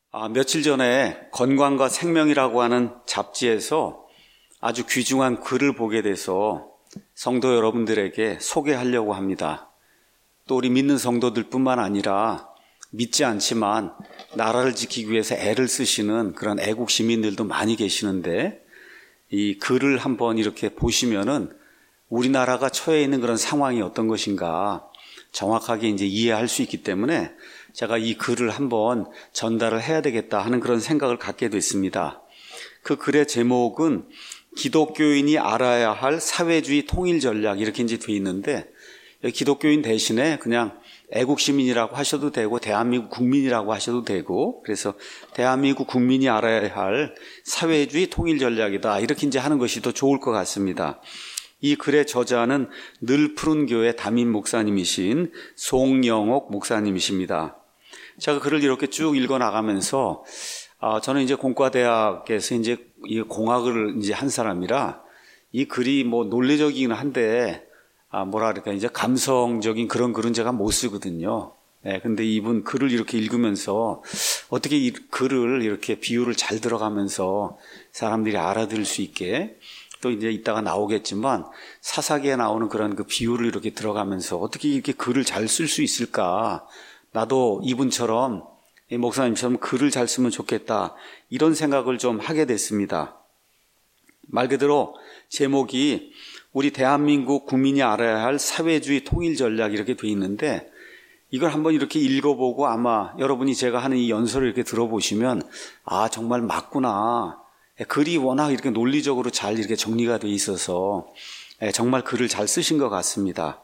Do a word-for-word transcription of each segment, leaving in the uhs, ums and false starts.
아, 며칠 전에 건강과 생명이라고 하는 잡지에서 아주 귀중한 글을 보게 돼서 성도 여러분들에게 소개하려고 합니다. 또 우리 믿는 성도들 뿐만 아니라 믿지 않지만 나라를 지키기 위해서 애를 쓰시는 그런 애국 시민들도 많이 계시는데 이 글을 한번 이렇게 보시면은 우리나라가 처해 있는 그런 상황이 어떤 것인가 정확하게 이제 이해할 수 있기 때문에 제가 이 글을 한번 전달을 해야 되겠다 하는 그런 생각을 갖게 됐습니다. 그 글의 제목은 기독교인이 알아야 할 사회주의 통일 전략 이렇게 이제 돼 있는데 기독교인 대신에 그냥 애국 시민이라고 하셔도 되고 대한민국 국민이라고 하셔도 되고 그래서 대한민국 국민이 알아야 할 사회주의 통일 전략이다 이렇게 이제 하는 것이 더 좋을 것 같습니다. 이 글의 저자는 늘 푸른 교회 담임 목사님이신 송영옥 목사님이십니다. 제가 글을 이렇게 쭉 읽어 나가면서 아, 저는 이제 공과대학에서 이제 이 공학을 이제 한 사람이라 이 글이 뭐 논리적이긴 한데 아, 뭐라 그럴까 이제 감성적인 그런 글은 제가 못 쓰거든요. 네, 근데 이분 글을 이렇게 읽으면서 어떻게 이 글을 이렇게 비유를 잘 들어가면서 사람들이 알아들을 수 있게 또 이제 이따가 나오겠지만 사사기에 나오는 그런 그 비유를 이렇게 들어가면서 어떻게 이렇게 글을 잘 쓸 수 있을까? 나도 이분처럼 이 목사님처럼 글을 잘 쓰면 좋겠다 이런 생각을 좀 하게 됐습니다. 말 그대로 제목이 우리 대한민국 국민이 알아야 할 사회주의 통일 전략 이렇게 돼 있는데 이걸 한번 이렇게 읽어보고 아마 여러분이 제가 하는 이 연설을 이렇게 들어보시면 아 정말 맞구나. 글이 워낙 이렇게 논리적으로 잘 이렇게 정리가 돼 있어서 정말 글을 잘 쓰신 것 같습니다.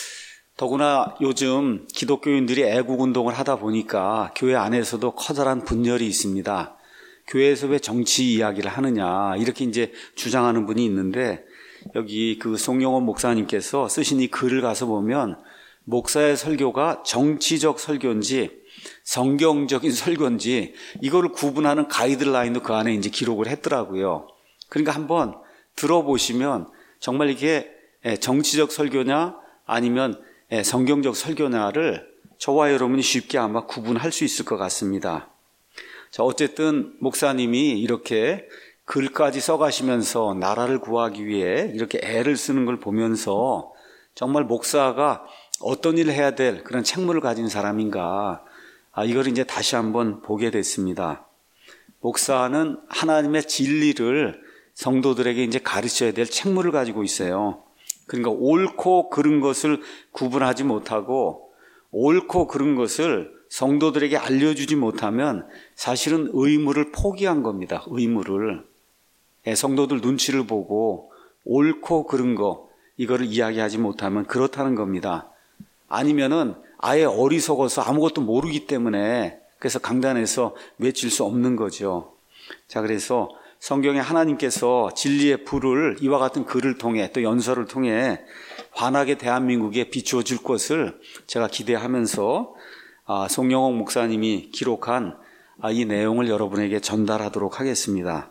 더구나 요즘 기독교인들이 애국운동을 하다 보니까 교회 안에서도 커다란 분열이 있습니다. 교회에서 왜 정치 이야기를 하느냐 이렇게 이제 주장하는 분이 있는데 여기 그 송영원 목사님께서 쓰신 이 글을 가서 보면 목사의 설교가 정치적 설교인지 성경적인 설교인지 이거를 구분하는 가이드라인도 그 안에 이제 기록을 했더라고요. 그러니까 한번 들어보시면 정말 이게 정치적 설교냐 아니면 성경적 설교냐를 저와 여러분이 쉽게 아마 구분할 수 있을 것 같습니다. 자, 어쨌든 목사님이 이렇게 글까지 써가시면서 나라를 구하기 위해 이렇게 애를 쓰는 걸 보면서 정말 목사가 어떤 일을 해야 될 그런 책무를 가진 사람인가 아, 이걸 이제 다시 한번 보게 됐습니다. 목사는 하나님의 진리를 성도들에게 이제 가르쳐야 될 책무를 가지고 있어요. 그러니까 옳고 그른 것을 구분하지 못하고 옳고 그른 것을 성도들에게 알려주지 못하면 사실은 의무를 포기한 겁니다. 의무를. 성도들 눈치를 보고 옳고 그른 거 이거를 이야기하지 못하면 그렇다는 겁니다. 아니면은 아예 어리석어서 아무것도 모르기 때문에 그래서 강단에서 외칠 수 없는 거죠. 자, 그래서 성경에 하나님께서 진리의 불을 이와 같은 글을 통해 또 연설을 통해 환하게 대한민국에 비추어 줄 것을 제가 기대하면서 아, 송영옥 목사님이 기록한 아, 이 내용을 여러분에게 전달하도록 하겠습니다.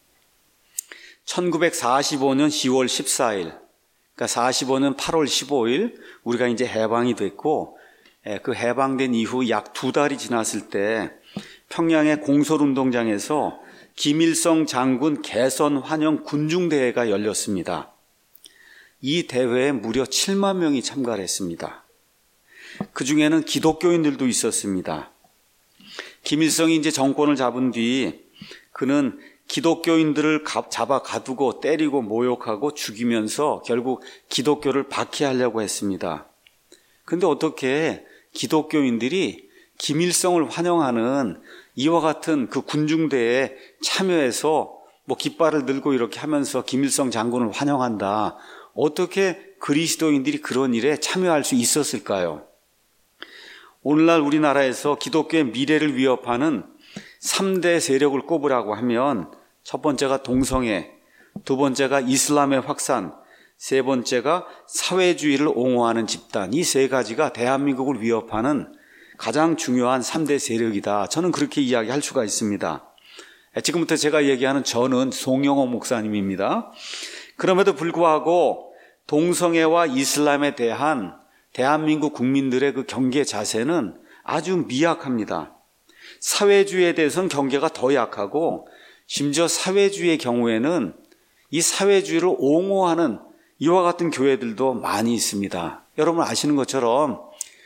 천구백사십오 년 시월 십사일 그러니까 사십오 년 팔월 십오일 우리가 이제 해방이 됐고 그 해방된 이후 약 두 달이 지났을 때 평양의 공설운동장에서 김일성 장군 개선 환영 군중대회가 열렸습니다. 이 대회에 무려 칠만 명이 참가를 했습니다. 그 중에는 기독교인들도 있었습니다. 김일성이 이제 정권을 잡은 뒤 그는 기독교인들을 잡아 가두고 때리고 모욕하고 죽이면서 결국 기독교를 박해하려고 했습니다. 그런데 어떻게 기독교인들이 김일성을 환영하는 이와 같은 그 군중대회에 참여해서 뭐 깃발을 들고 이렇게 하면서 김일성 장군을 환영한다. 어떻게 그리스도인들이 그런 일에 참여할 수 있었을까요? 오늘날 우리나라에서 기독교의 미래를 위협하는 삼 대 세력을 꼽으라고 하면 첫 번째가 동성애, 두 번째가 이슬람의 확산, 세 번째가 사회주의를 옹호하는 집단. 이 세 가지가 대한민국을 위협하는 가장 중요한 삼 대 세력이다. 저는 그렇게 이야기할 수가 있습니다. 지금부터 제가 얘기하는 저는 송영옥 목사님입니다. 그럼에도 불구하고 동성애와 이슬람에 대한 대한민국 국민들의 그 경계 자세는 아주 미약합니다. 사회주의에 대해서는 경계가 더 약하고 심지어 사회주의의 경우에는 이 사회주의를 옹호하는 이와 같은 교회들도 많이 있습니다. 여러분 아시는 것처럼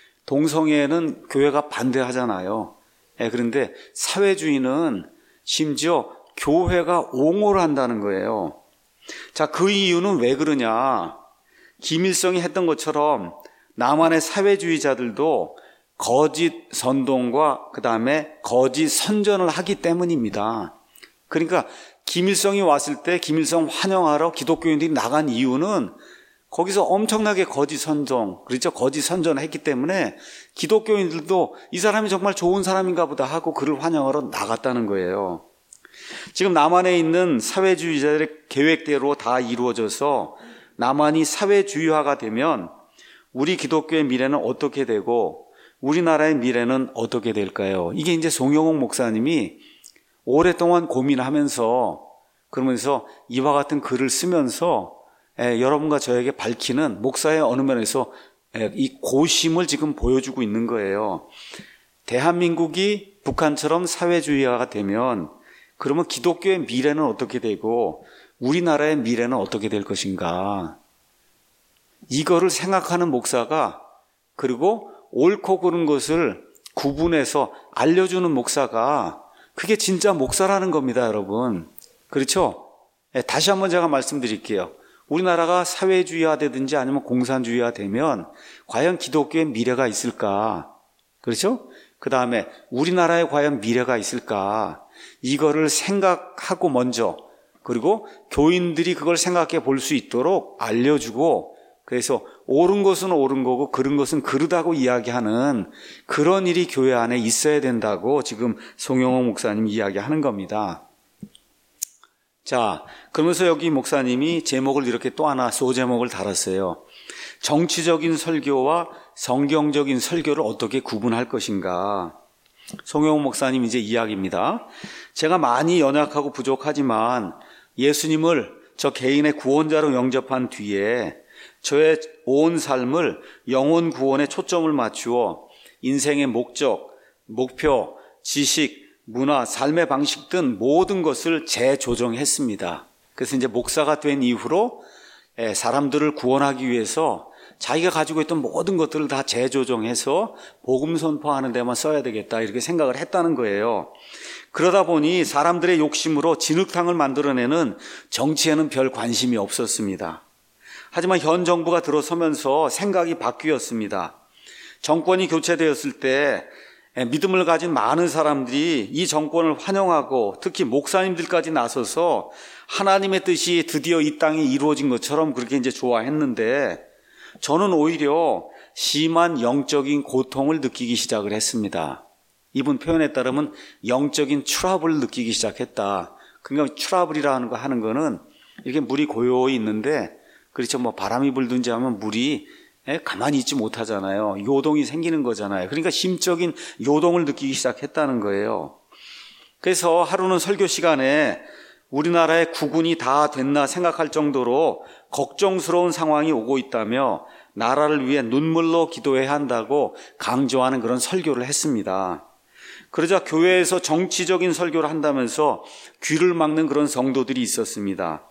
동성애는 교회가 반대하잖아요. 예, 그런데 사회주의는 심지어 교회가 옹호를 한다는 거예요. 자, 그 이유는 왜 그러냐? 김일성이 했던 것처럼 남한의 사회주의자들도 거짓 선동과 그 다음에 거짓 선전을 하기 때문입니다. 그러니까 김일성이 왔을 때 김일성 환영하러 기독교인들이 나간 이유는 거기서 엄청나게 거짓 선동, 그렇죠? 거짓 선전을 했기 때문에 기독교인들도 이 사람이 정말 좋은 사람인가 보다 하고 그를 환영하러 나갔다는 거예요. 지금 남한에 있는 사회주의자들의 계획대로 다 이루어져서 남한이 사회주의화가 되면 우리 기독교의 미래는 어떻게 되고 우리나라의 미래는 어떻게 될까요? 이게 이제 송영옥 목사님이 오랫동안 고민하면서 그러면서 이와 같은 글을 쓰면서 에, 여러분과 저에게 밝히는 목사의 어느 면에서 에, 이 고심을 지금 보여주고 있는 거예요. 대한민국이 북한처럼 사회주의화가 되면 그러면 기독교의 미래는 어떻게 되고 우리나라의 미래는 어떻게 될 것인가? 이거를 생각하는 목사가 그리고 옳고 그른 것을 구분해서 알려주는 목사가 그게 진짜 목사라는 겁니다, 여러분. 그렇죠? 네, 다시 한번 제가 말씀드릴게요. 우리나라가 사회주의화 되든지 아니면 공산주의화 되면 과연 기독교의 미래가 있을까? 그렇죠? 그 다음에 우리나라에 과연 미래가 있을까? 이거를 생각하고 먼저 그리고 교인들이 그걸 생각해 볼 수 있도록 알려주고 그래서 옳은 것은 옳은 거고 그른 것은 그르다고 이야기하는 그런 일이 교회 안에 있어야 된다고 지금 송영옥 목사님이 이야기하는 겁니다. 자, 그러면서 여기 목사님이 제목을 이렇게 또 하나 소제목을 달았어요. 정치적인 설교와 성경적인 설교를 어떻게 구분할 것인가. 송영옥 목사님 이제 이야기입니다. 제가 많이 연약하고 부족하지만 예수님을 저 개인의 구원자로 영접한 뒤에 저의 온 삶을 영혼 구원에 초점을 맞추어 인생의 목적, 목표, 지식, 문화, 삶의 방식 등 모든 것을 재조정했습니다. 그래서 이제 목사가 된 이후로 사람들을 구원하기 위해서 자기가 가지고 있던 모든 것들을 다 재조정해서 복음 선포하는 데만 써야 되겠다 이렇게 생각을 했다는 거예요. 그러다 보니 사람들의 욕심으로 진흙탕을 만들어내는 정치에는 별 관심이 없었습니다. 하지만 현 정부가 들어서면서 생각이 바뀌었습니다. 정권이 교체되었을 때 믿음을 가진 많은 사람들이 이 정권을 환영하고 특히 목사님들까지 나서서 하나님의 뜻이 드디어 이 땅에 이루어진 것처럼 그렇게 이제 좋아했는데 저는 오히려 심한 영적인 고통을 느끼기 시작을 했습니다. 이분 표현에 따르면 영적인 트러블을 느끼기 시작했다. 그러니까 트러블이라는 거 하는 거는 이렇게 물이 고요히 있는데 그렇죠. 뭐 바람이 불든지 하면 물이 가만히 있지 못하잖아요. 요동이 생기는 거잖아요. 그러니까 심적인 요동을 느끼기 시작했다는 거예요. 그래서 하루는 설교 시간에 우리나라의 국군이 다 됐나 생각할 정도로 걱정스러운 상황이 오고 있다며 나라를 위해 눈물로 기도해야 한다고 강조하는 그런 설교를 했습니다. 그러자 교회에서 정치적인 설교를 한다면서 귀를 막는 그런 성도들이 있었습니다.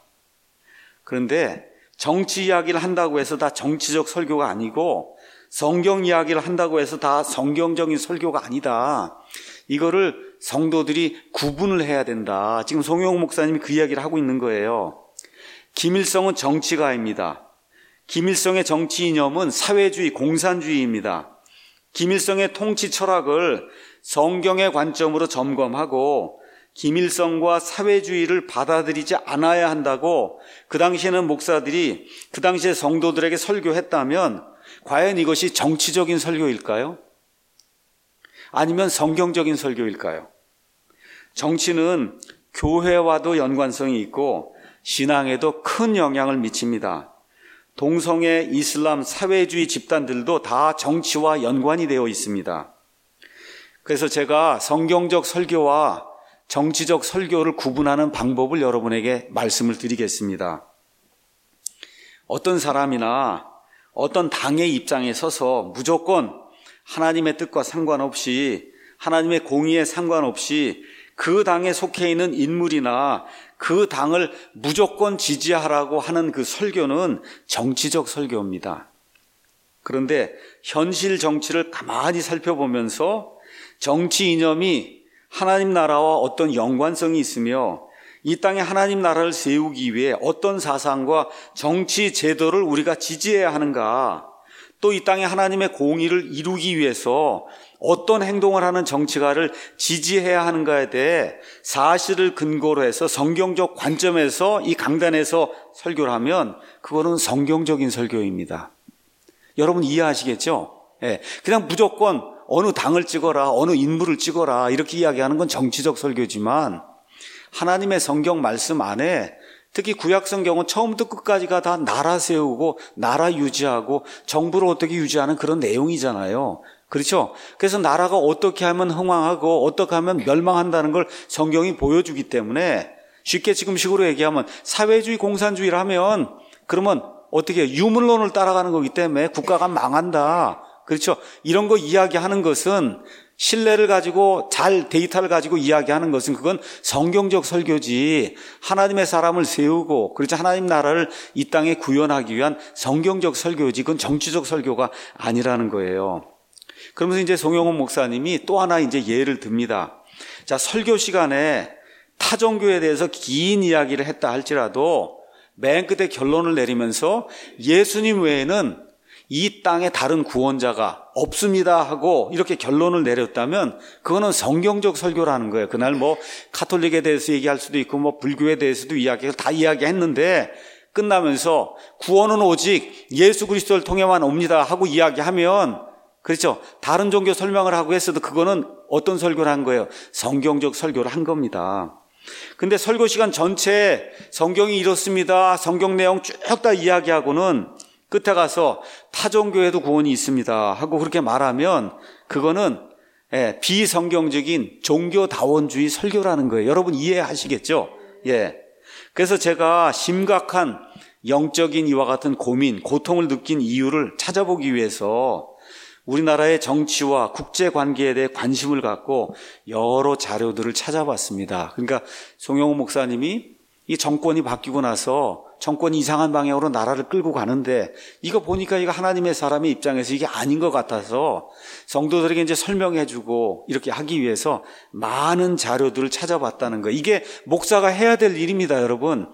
그런데 정치 이야기를 한다고 해서 다 정치적 설교가 아니고 성경 이야기를 한다고 해서 다 성경적인 설교가 아니다. 이거를 성도들이 구분을 해야 된다. 지금 송영옥 목사님이 그 이야기를 하고 있는 거예요. 김일성은 정치가입니다. 김일성의 정치 이념은 사회주의, 공산주의입니다. 김일성의 통치 철학을 성경의 관점으로 점검하고 김일성과 사회주의를 받아들이지 않아야 한다고 그 당시에는 목사들이 그 당시에 성도들에게 설교했다면 과연 이것이 정치적인 설교일까요? 아니면 성경적인 설교일까요? 정치는 교회와도 연관성이 있고 신앙에도 큰 영향을 미칩니다. 동성애, 이슬람, 사회주의 집단들도 다 정치와 연관이 되어 있습니다. 그래서 제가 성경적 설교와 정치적 설교를 구분하는 방법을 여러분에게 말씀을 드리겠습니다. 어떤 사람이나 어떤 당의 입장에 서서 무조건 하나님의 뜻과 상관없이 하나님의 공의에 상관없이 그 당에 속해 있는 인물이나 그 당을 무조건 지지하라고 하는 그 설교는 정치적 설교입니다. 그런데 현실 정치를 가만히 살펴보면서 정치 이념이 하나님 나라와 어떤 연관성이 있으며 이 땅에 하나님 나라를 세우기 위해 어떤 사상과 정치 제도를 우리가 지지해야 하는가, 또 이 땅에 하나님의 공의를 이루기 위해서 어떤 행동을 하는 정치가를 지지해야 하는가에 대해 사실을 근거로 해서 성경적 관점에서 이 강단에서 설교를 하면 그거는 성경적인 설교입니다. 여러분 이해하시겠죠? 예, 그냥 무조건 어느 당을 찍어라, 어느 인물을 찍어라 이렇게 이야기하는 건 정치적 설교지만 하나님의 성경 말씀 안에 특히 구약 성경은 처음부터 끝까지가 다 나라 세우고 나라 유지하고 정부를 어떻게 유지하는 그런 내용이잖아요. 그렇죠? 그래서 나라가 어떻게 하면 흥왕하고 어떻게 하면 멸망한다는 걸 성경이 보여주기 때문에 쉽게 지금식으로 얘기하면 사회주의 공산주의를 하면 그러면 어떻게 유물론을 따라가는 거기 때문에 국가가 망한다. 그렇죠? 이런 거 이야기하는 것은 신뢰를 가지고 잘 데이터를 가지고 이야기하는 것은 그건 성경적 설교지 하나님의 사람을 세우고 그렇죠? 하나님 나라를 이 땅에 구현하기 위한 성경적 설교지 그건 정치적 설교가 아니라는 거예요. 그러면서 이제 송영훈 목사님이 또 하나 이제 예를 듭니다. 자, 설교 시간에 타종교에 대해서 긴 이야기를 했다 할지라도 맨 끝에 결론을 내리면서 예수님 외에는 이 땅에 다른 구원자가 없습니다 하고 이렇게 결론을 내렸다면 그거는 성경적 설교라는 거예요. 그날 뭐 카톨릭에 대해서 얘기할 수도 있고 뭐 불교에 대해서도 이야기를 다 이야기했는데 끝나면서 구원은 오직 예수 그리스도를 통해만 옵니다 하고 이야기하면 그렇죠. 다른 종교 설명을 하고 했어도 그거는 어떤 설교를 한 거예요? 성경적 설교를 한 겁니다. 근데 설교 시간 전체에 성경이 이렇습니다. 성경 내용 쭉 다 이야기하고는 끝에 가서 타종교에도 구원이 있습니다 하고 그렇게 말하면 그거는 예, 비성경적인 종교다원주의 설교라는 거예요. 여러분 이해하시겠죠? 예. 그래서 제가 심각한 영적인 이와 같은 고민, 고통을 느낀 이유를 찾아보기 위해서 우리나라의 정치와 국제관계에 대해 관심을 갖고 여러 자료들을 찾아봤습니다. 그러니까 송영훈 목사님이 이 정권이 바뀌고 나서 정권이 이상한 방향으로 나라를 끌고 가는데 이거 보니까 이거 하나님의 사람의 입장에서 이게 아닌 것 같아서 성도들에게 이제 설명해주고 이렇게 하기 위해서 많은 자료들을 찾아봤다는 거예요. 이게 목사가 해야 될 일입니다, 여러분.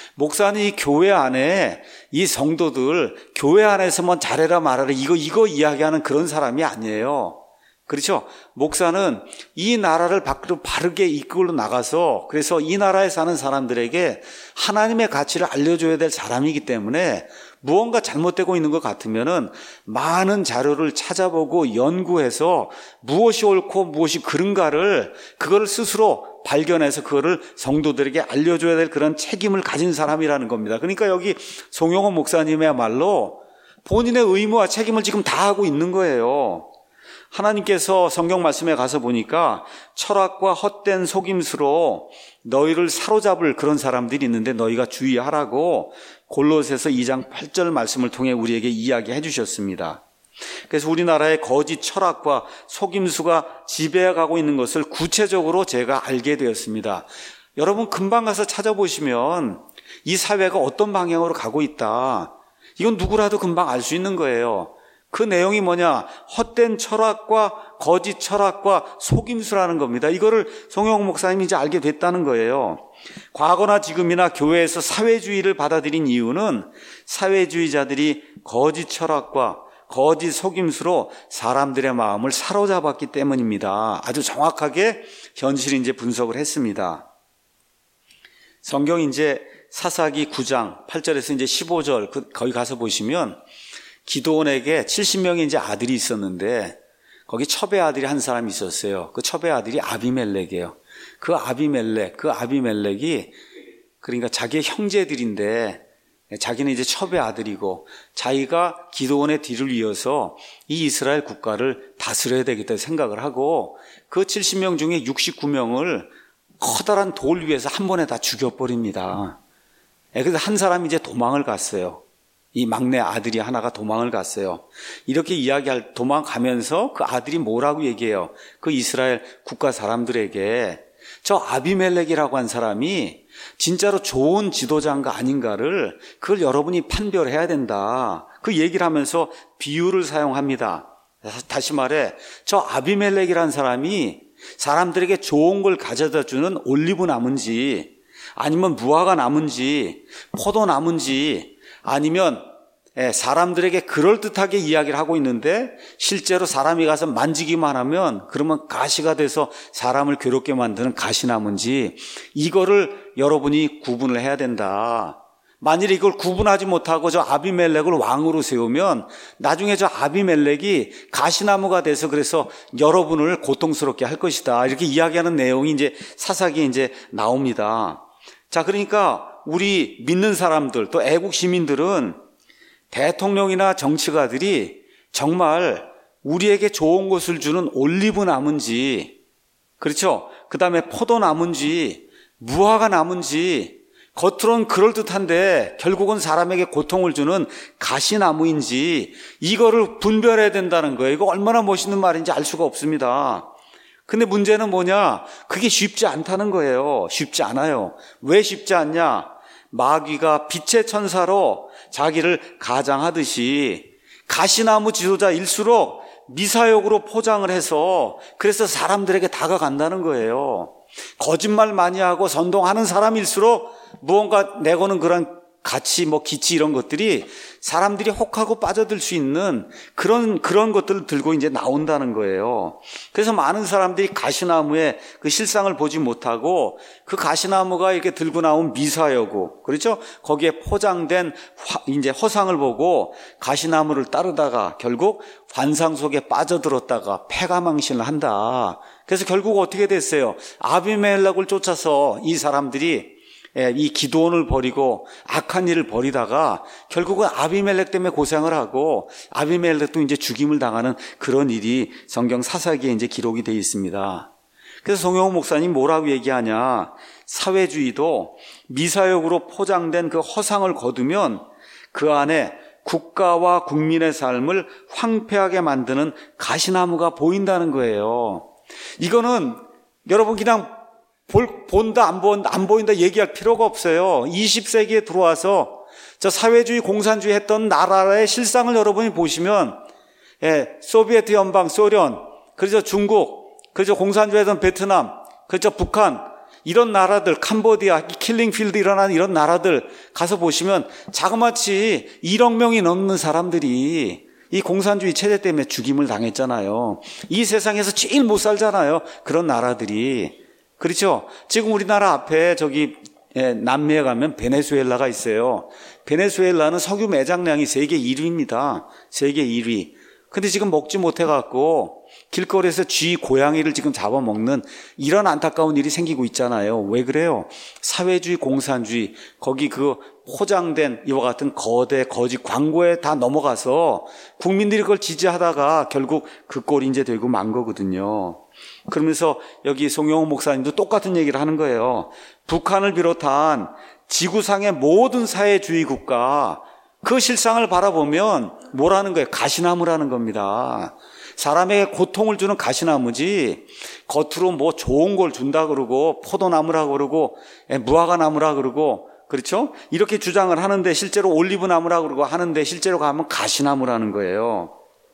목사는 이 교회 안에 이 성도들 교회 안에서만 잘해라 말아라 이거 이거 이야기하는 그런 사람이 아니에요. 그렇죠? 목사는 이 나라를 밖으로 바르게 이끌고 나가서 그래서 이 나라에 사는 사람들에게 하나님의 가치를 알려줘야 될 사람이기 때문에 무언가 잘못되고 있는 것 같으면은 많은 자료를 찾아보고 연구해서 무엇이 옳고 무엇이 그른가를 그거를 스스로 발견해서 그거를 성도들에게 알려줘야 될 그런 책임을 가진 사람이라는 겁니다. 그러니까 여기 송영훈 목사님이야말로 본인의 의무와 책임을 지금 다 하고 있는 거예요. 하나님께서 성경 말씀에 가서 보니까 철학과 헛된 속임수로 너희를 사로잡을 그런 사람들이 있는데 너희가 주의하라고 골로새서 이 장 팔 절 말씀을 통해 우리에게 이야기해 주셨습니다. 그래서 우리나라의 거짓 철학과 속임수가 지배해가고 있는 것을 구체적으로 제가 알게 되었습니다. 여러분 금방 가서 찾아보시면 이 사회가 어떤 방향으로 가고 있다. 이건 누구라도 금방 알 수 있는 거예요. 그 내용이 뭐냐? 헛된 철학과 거짓 철학과 속임수라는 겁니다. 이거를 송영훈 목사님이 이제 알게 됐다는 거예요. 과거나 지금이나 교회에서 사회주의를 받아들인 이유는 사회주의자들이 거짓 철학과 거짓 속임수로 사람들의 마음을 사로잡았기 때문입니다. 아주 정확하게 현실 이제 분석을 했습니다. 성경 이제 사사기 구 장 팔 절에서 이제 십오 절 거기 가서 보시면 기드온에게 칠십 명의 이제 아들이 있었는데 거기 첩의 아들이 한 사람이 있었어요. 그 첩의 아들이 아비멜렉이에요. 그 아비멜렉, 그 아비멜렉이 그러니까 자기의 형제들인데 자기는 이제 첩의 아들이고 자기가 기드온의 뒤를 이어서 이 이스라엘 국가를 다스려야 되겠다 생각을 하고 그 칠십 명 중에 육십구 명을 커다란 돌 위에서 한 번에 다 죽여버립니다. 그래서 한 사람이 이제 도망을 갔어요. 이 막내 아들이 하나가 도망을 갔어요. 이렇게 이야기할, 도망가면서 그 아들이 뭐라고 얘기해요? 그 이스라엘 국가 사람들에게 저 아비멜렉이라고 한 사람이 진짜로 좋은 지도자인가 아닌가를 그걸 여러분이 판별해야 된다. 그 얘기를 하면서 비유를 사용합니다. 다시 말해, 저 아비멜렉이라는 사람이 사람들에게 좋은 걸 가져다 주는 올리브 나무인지, 아니면 무화과 나무인지, 포도 나무인지, 아니면 사람들에게 그럴듯하게 이야기를 하고 있는데 실제로 사람이 가서 만지기만 하면 그러면 가시가 돼서 사람을 괴롭게 만드는 가시나무인지, 이거를 여러분이 구분을 해야 된다. 만일 이걸 구분하지 못하고 저 아비멜렉을 왕으로 세우면 나중에 저 아비멜렉이 가시나무가 돼서 그래서 여러분을 고통스럽게 할 것이다. 이렇게 이야기하는 내용이 이제 사사기에 이제 나옵니다. 자, 그러니까 우리 믿는 사람들, 또 애국 시민들은 대통령이나 정치가들이 정말 우리에게 좋은 것을 주는 올리브 나무인지, 그렇죠? 그 다음에 포도 나무인지, 무화과 나무인지, 겉으로는 그럴듯한데 결국은 사람에게 고통을 주는 가시나무인지, 이거를 분별해야 된다는 거예요. 이거 얼마나 멋있는 말인지 알 수가 없습니다. 근데 문제는 뭐냐? 그게 쉽지 않다는 거예요. 쉽지 않아요. 왜 쉽지 않냐? 마귀가 빛의 천사로 자기를 가장하듯이 가시나무 지도자일수록 미사역으로 포장을 해서 그래서 사람들에게 다가간다는 거예요. 거짓말 많이 하고 선동하는 사람일수록 무언가 내거는 그런 가치, 뭐 기치 이런 것들이 사람들이 혹하고 빠져들 수 있는 그런 그런 것들을 들고 이제 나온다는 거예요. 그래서 많은 사람들이 가시나무의 그 실상을 보지 못하고 그 가시나무가 이렇게 들고 나온 미사여고, 그렇죠? 거기에 포장된 화, 이제 허상을 보고 가시나무를 따르다가 결국 환상 속에 빠져들었다가 패가망신을 한다. 그래서 결국 어떻게 됐어요? 아비멜렉을 쫓아서 이 사람들이 이 기드온을 버리고 악한 일을 벌이다가 결국은 아비멜렉 때문에 고생을 하고 아비멜렉도 이제 죽임을 당하는 그런 일이 성경 사사기에 이제 기록이 되어 있습니다. 그래서 송영호 목사님 뭐라고 얘기하냐? 사회주의도 미사역으로 포장된 그 허상을 거두면 그 안에 국가와 국민의 삶을 황폐하게 만드는 가시나무가 보인다는 거예요. 이거는 여러분 그냥 볼, 본다, 안 본다, 안 보인다 얘기할 필요가 없어요. 이십 세기에 들어와서 저 사회주의, 공산주의 했던 나라의 실상을 여러분이 보시면, 예, 소비에트 연방, 소련, 그래서 중국, 그래서 공산주의 했던 베트남, 그래서 북한, 이런 나라들, 캄보디아, 킬링필드 일어나는 이런 나라들 가서 보시면 자그마치 일억 명이 넘는 사람들이 이 공산주의 체제 때문에 죽임을 당했잖아요. 이 세상에서 제일 못 살잖아요. 그런 나라들이. 그렇죠? 지금 우리나라 앞에 저기 남미에 가면 베네수엘라가 있어요. 베네수엘라는 석유 매장량이 세계 일 위입니다. 세계 일 위. 근데 지금 먹지 못해갖고 길거리에서 쥐, 고양이를 지금 잡아먹는 이런 안타까운 일이 생기고 있잖아요. 왜 그래요? 사회주의, 공산주의, 거기 그 포장된 이와 같은 거대 거짓 광고에 다 넘어가서 국민들이 그걸 지지하다가 결국 그 꼴이 이제 되고 만 거거든요. 그러면서 여기 송영호 목사님도 똑같은 얘기를 하는 거예요. 북한을 비롯한 지구상의 모든 사회주의 국가, 그 실상을 바라보면 뭐라는 거예요? 가시나무라는 겁니다. 사람에게 고통을 주는 가시나무지, 겉으로 뭐 좋은 걸 준다 그러고 포도나무라 그러고 무화과 나무라 그러고, 그렇죠? 이렇게 주장을 하는데 실제로 올리브 나무라 그러고 하는데 실제로 가면 가시나무라는 거예요.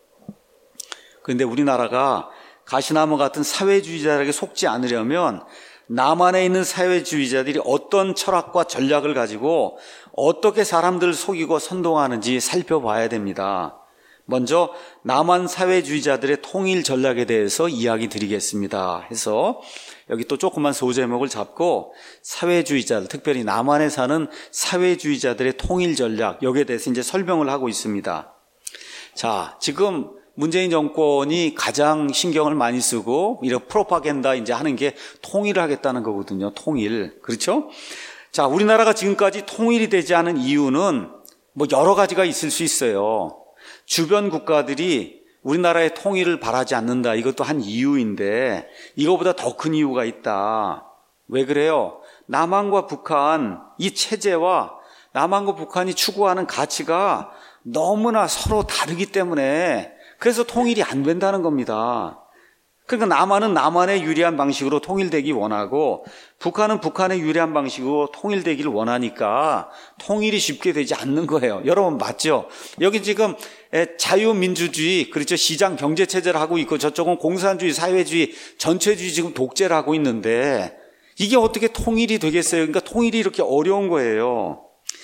그런데 우리나라가 가시나무 같은 사회주의자에게 속지 않으려면 남한에 있는 사회주의자들이 어떤 철학과 전략을 가지고 어떻게 사람들을 속이고 선동하는지 살펴봐야 됩니다. 먼저 남한 사회주의자들의 통일 전략에 대해서 이야기 드리겠습니다. 해서 여기 또 조그만 소제목을 잡고 사회주의자들, 특별히 남한에 사는 사회주의자들의 통일 전략, 여기에 대해서 이제 설명을 하고 있습니다. 자, 지금 문재인 정권이 가장 신경을 많이 쓰고 이런 프로파간다 이제 하는 게 통일을 하겠다는 거거든요. 통일. 그렇죠? 자, 우리나라가 지금까지 통일이 되지 않은 이유는 뭐 여러 가지가 있을 수 있어요. 주변 국가들이 우리나라의 통일을 바라지 않는다. 이것도 한 이유인데 이거보다 더 큰 이유가 있다. 왜 그래요? 남한과 북한 이 체제와 남한과 북한이 추구하는 가치가 너무나 서로 다르기 때문에 그래서 통일이 안 된다는 겁니다. 그러니까 남한은 남한의 유리한 방식으로 통일되기 원하고 북한은 북한의 유리한 방식으로 통일되기를 원하니까 통일이 쉽게 되지 않는 거예요. 여러분 맞죠? 여기 지금 자유민주주의, 그렇죠? 시장 경제체제를 하고 있고 저쪽은 공산주의, 사회주의, 전체주의 지금 독재를 하고 있는데 이게 어떻게 통일이 되겠어요? 그러니까 통일이 이렇게 어려운 거예요.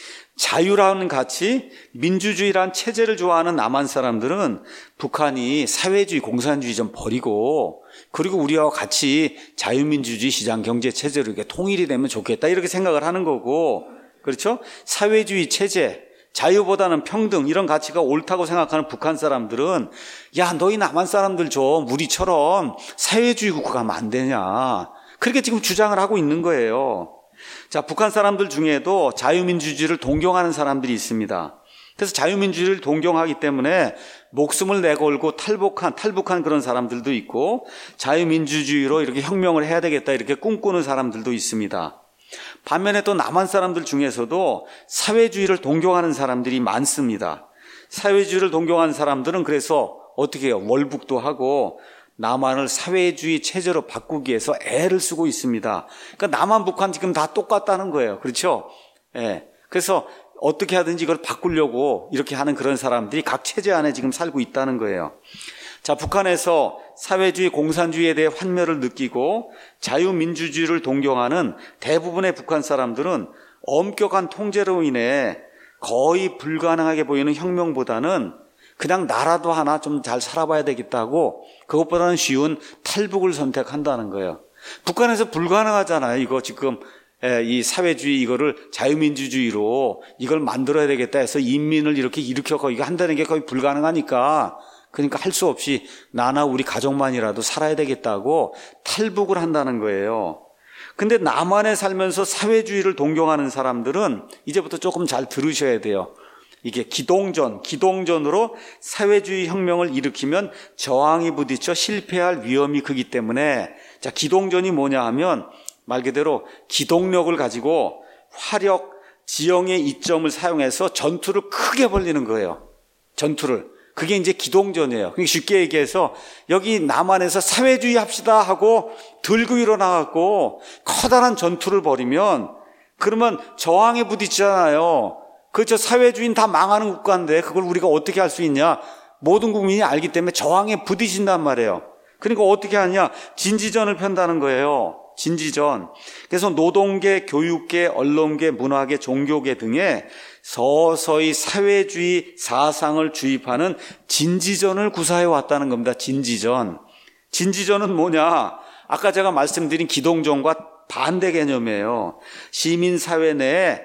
자유라는 가치, 민주주의라는 체제를 좋아하는 남한 사람들은 북한이 사회주의, 공산주의 좀 버리고 그리고 우리와 같이 자유민주주의 시장 경제 체제로 이렇게 통일이 되면 좋겠다 이렇게 생각을 하는 거고, 그렇죠? 사회주의 체제, 자유보다는 평등 이런 가치가 옳다고 생각하는 북한 사람들은 야 너희 남한 사람들 좀 우리처럼 사회주의 국가 가면 안 되냐 그렇게 지금 주장을 하고 있는 거예요. 자, 북한 사람들 중에도 자유민주주의를 동경하는 사람들이 있습니다. 그래서 자유민주주의를 동경하기 때문에 목숨을 내걸고 탈북한, 탈북한 그런 사람들도 있고 자유민주주의로 이렇게 혁명을 해야 되겠다 이렇게 꿈꾸는 사람들도 있습니다. 반면에 또 남한 사람들 중에서도 사회주의를 동경하는 사람들이 많습니다. 사회주의를 동경하는 사람들은 그래서 어떻게 해요? 월북도 하고 남한을 사회주의 체제로 바꾸기 위해서 애를 쓰고 있습니다. 그러니까 남한, 북한 지금 다 똑같다는 거예요. 그렇죠? 예. 그래서 어떻게 하든지 이걸 바꾸려고 이렇게 하는 그런 사람들이 각 체제 안에 지금 살고 있다는 거예요. 자, 북한에서 사회주의, 공산주의에 대해 환멸을 느끼고 자유민주주의를 동경하는 대부분의 북한 사람들은 엄격한 통제로 인해 거의 불가능하게 보이는 혁명보다는 그냥 나라도 하나 좀 잘 살아봐야 되겠다고 그것보다는 쉬운 탈북을 선택한다는 거예요. 북한에서 불가능하잖아요. 이거 지금 이 사회주의 이거를 자유민주주의로 이걸 만들어야 되겠다 해서 인민을 이렇게 일으켜 이거 한다는 게 거의 불가능하니까 그러니까 할 수 없이 나나 우리 가족만이라도 살아야 되겠다고 탈북을 한다는 거예요. 근데 남한에 살면서 사회주의를 동경하는 사람들은 이제부터 조금 잘 들으셔야 돼요. 이게 기동전, 기동전으로 사회주의 혁명을 일으키면 저항이 부딪혀 실패할 위험이 크기 때문에 자, 기동전이 뭐냐 하면 말 그대로 기동력을 가지고 화력, 지형의 이점을 사용해서 전투를 크게 벌리는 거예요. 전투를. 그게 이제 기동전이에요. 쉽게 얘기해서 여기 남한에서 사회주의 합시다 하고 들고 일어나갖고 커다란 전투를 벌이면 그러면 저항에 부딪히잖아요. 그렇죠. 사회주의는 다 망하는 국가인데 그걸 우리가 어떻게 할 수 있냐. 모든 국민이 알기 때문에 저항에 부딪힌단 말이에요. 그러니까 어떻게 하냐. 진지전을 편다는 거예요. 진지전. 그래서 노동계, 교육계, 언론계, 문화계, 종교계 등에 서서히 사회주의 사상을 주입하는 진지전을 구사해 왔다는 겁니다. 진지전. 진지전은 뭐냐. 아까 제가 말씀드린 기동전과 반대 개념이에요. 시민사회 내에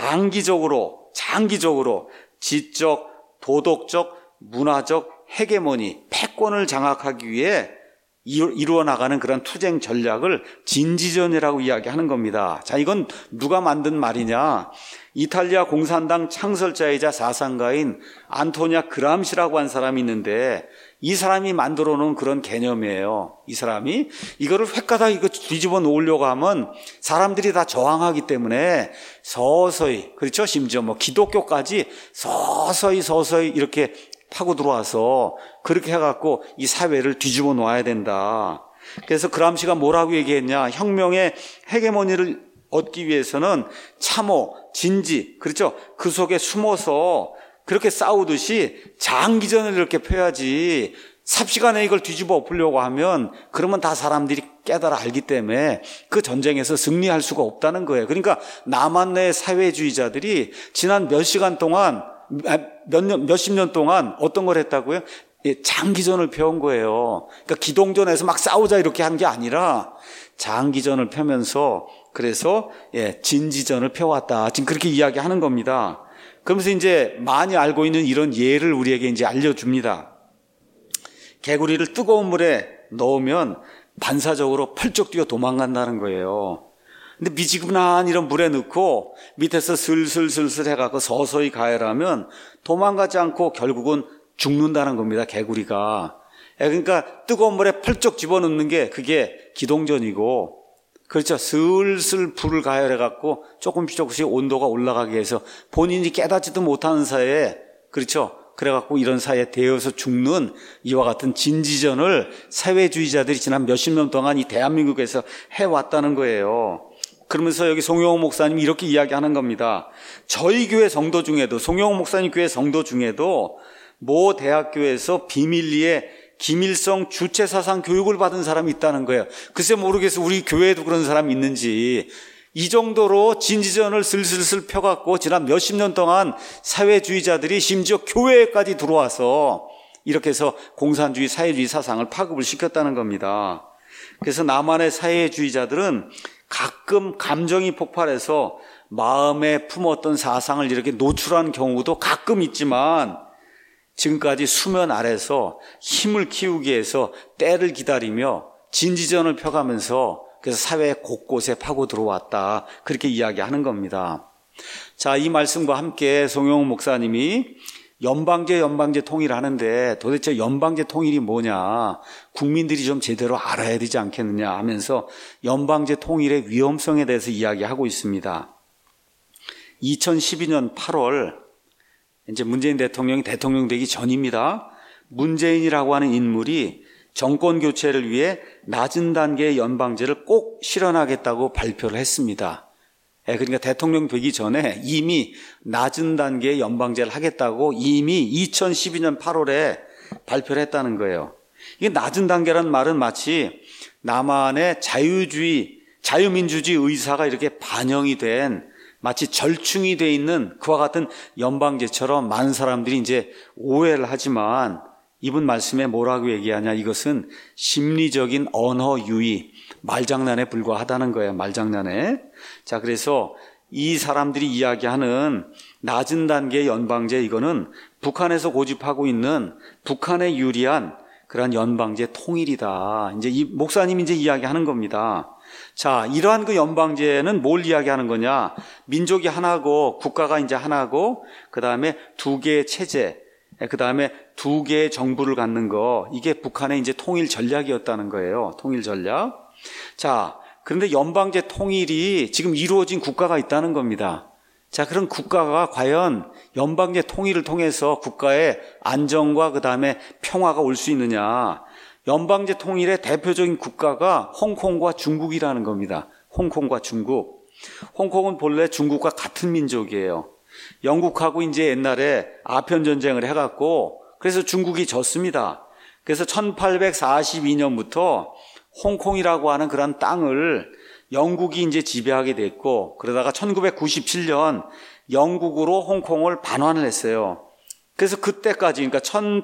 장기적으로 장기적으로 지적, 도덕적, 문화적 헤게모니, 패권을 장악하기 위해 이루어 나가는 그런 투쟁 전략을 진지전이라고 이야기하는 겁니다. 자, 이건 누가 만든 말이냐? 이탈리아 공산당 창설자이자 사상가인 안토니아 그람시라고 한 사람이 있는데 이 사람이 만들어 놓은 그런 개념이에요. 이 사람이 이거를 획가닥 이거 뒤집어 놓으려고 하면 사람들이 다 저항하기 때문에 서서히, 그렇죠? 심지어 뭐 기독교까지 서서히 서서히 이렇게 파고 들어와서 그렇게 해갖고 이 사회를 뒤집어 놓아야 된다. 그래서 그람시가 뭐라고 얘기했냐? 혁명의 헤게모니를 얻기 위해서는 참호, 진지, 그렇죠? 그 속에 숨어서 그렇게 싸우듯이 장기전을 이렇게 펴야지 삽시간에 이걸 뒤집어 엎으려고 하면 그러면 다 사람들이 깨달아 알기 때문에 그 전쟁에서 승리할 수가 없다는 거예요. 그러니까 남한 내 사회주의자들이 지난 몇 시간 동안 몇 년, 몇십 년 동안 어떤 걸 했다고요? 장기전을 펴온 거예요. 그러니까 기동전에서 막 싸우자 이렇게 한 게 아니라 장기전을 펴면서 그래서 예, 진지전을 펴왔다. 지금 그렇게 이야기하는 겁니다. 그러면서 이제 많이 알고 있는 이런 예를 우리에게 이제 알려줍니다. 개구리를 뜨거운 물에 넣으면 반사적으로 펄쩍 뛰어 도망간다는 거예요. 근데 미지근한 이런 물에 넣고 밑에서 슬슬슬슬 해갖고 서서히 가열하면 도망가지 않고 결국은 죽는다는 겁니다. 개구리가. 그러니까 뜨거운 물에 펄쩍 집어넣는 게 그게 기동전이고 그렇죠. 슬슬 불을 가열해갖고 조금씩 조금씩 온도가 올라가게 해서 본인이 깨닫지도 못하는 사이에, 그렇죠. 그래갖고 이런 사이에 데어서 죽는 이와 같은 진지전을 사회주의자들이 지난 몇십 년 동안 이 대한민국에서 해왔다는 거예요. 그러면서 여기 송영호 목사님이 이렇게 이야기하는 겁니다. 저희 교회 성도 중에도, 송영호 목사님 교회 성도 중에도 모 대학교에서 비밀리에 기밀성 주체사상 교육을 받은 사람이 있다는 거예요. 글쎄 모르겠어. 우리 교회에도 그런 사람이 있는지. 이 정도로 진지전을 슬슬슬 펴갖고 지난 몇십 년 동안 사회주의자들이 심지어 교회에까지 들어와서 이렇게 해서 공산주의, 사회주의 사상을 파급을 시켰다는 겁니다. 그래서 남한의 사회주의자들은 가끔 감정이 폭발해서 마음에 품었던 사상을 이렇게 노출한 경우도 가끔 있지만 지금까지 수면 아래서 힘을 키우기 위해서 때를 기다리며 진지전을 펴가면서 그래서 사회 곳곳에 파고 들어왔다. 그렇게 이야기하는 겁니다. 자, 이 말씀과 함께 송영호 목사님이 연방제 연방제 통일하는데 도대체 연방제 통일이 뭐냐, 국민들이 좀 제대로 알아야 되지 않겠느냐 하면서 연방제 통일의 위험성에 대해서 이야기하고 있습니다. 이천십이 년 팔월 이제 문재인 대통령이 대통령 되기 전입니다. 문재인이라고 하는 인물이 정권 교체를 위해 낮은 단계의 연방제를 꼭 실현하겠다고 발표를 했습니다. 그러니까 대통령 되기 전에 이미 낮은 단계의 연방제를 하겠다고 이미 이천십이 년 팔월에 발표를 했다는 거예요. 이게 낮은 단계란 말은 마치 남한의 자유주의, 자유민주주의 의사가 이렇게 반영이 된 마치 절충이 돼 있는 그와 같은 연방제처럼 많은 사람들이 이제 오해를 하지만 이분 말씀에 뭐라고 얘기하냐, 이것은 심리적인 언어 유희, 말장난에 불과하다는 거예요. 말장난에. 자, 그래서 이 사람들이 이야기하는 낮은 단계의 연방제, 이거는 북한에서 고집하고 있는 북한에 유리한 그러한 연방제 통일이다. 이제 이 목사님이 이제 이야기하는 겁니다. 자, 이러한 그 연방제는 뭘 이야기하는 거냐? 민족이 하나고 국가가 이제 하나고 그 다음에 두 개의 체제, 그 다음에 두 개의 정부를 갖는 거, 이게 북한의 이제 통일 전략이었다는 거예요. 통일 전략. 자, 그런데 연방제 통일이 지금 이루어진 국가가 있다는 겁니다. 자, 그런 국가가 과연 연방제 통일을 통해서 국가의 안정과 그 다음에 평화가 올 수 있느냐? 연방제 통일의 대표적인 국가가 홍콩과 중국이라는 겁니다. 홍콩과 중국. 홍콩은 본래 중국과 같은 민족이에요. 영국하고 이제 옛날에 아편 전쟁을 해갖고 그래서 중국이 졌습니다. 그래서 천팔백사십이 년부터 홍콩이라고 하는 그런 땅을 영국이 이제 지배하게 됐고, 그러다가 천구백구십칠 년 영국으로 홍콩을 반환을 했어요. 그래서 그때까지, 그러니까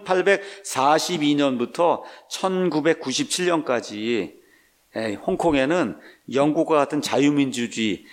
천팔백사십이 년부터 천구백구십칠 년까지 홍콩에는 영국과 같은 자유민주주의,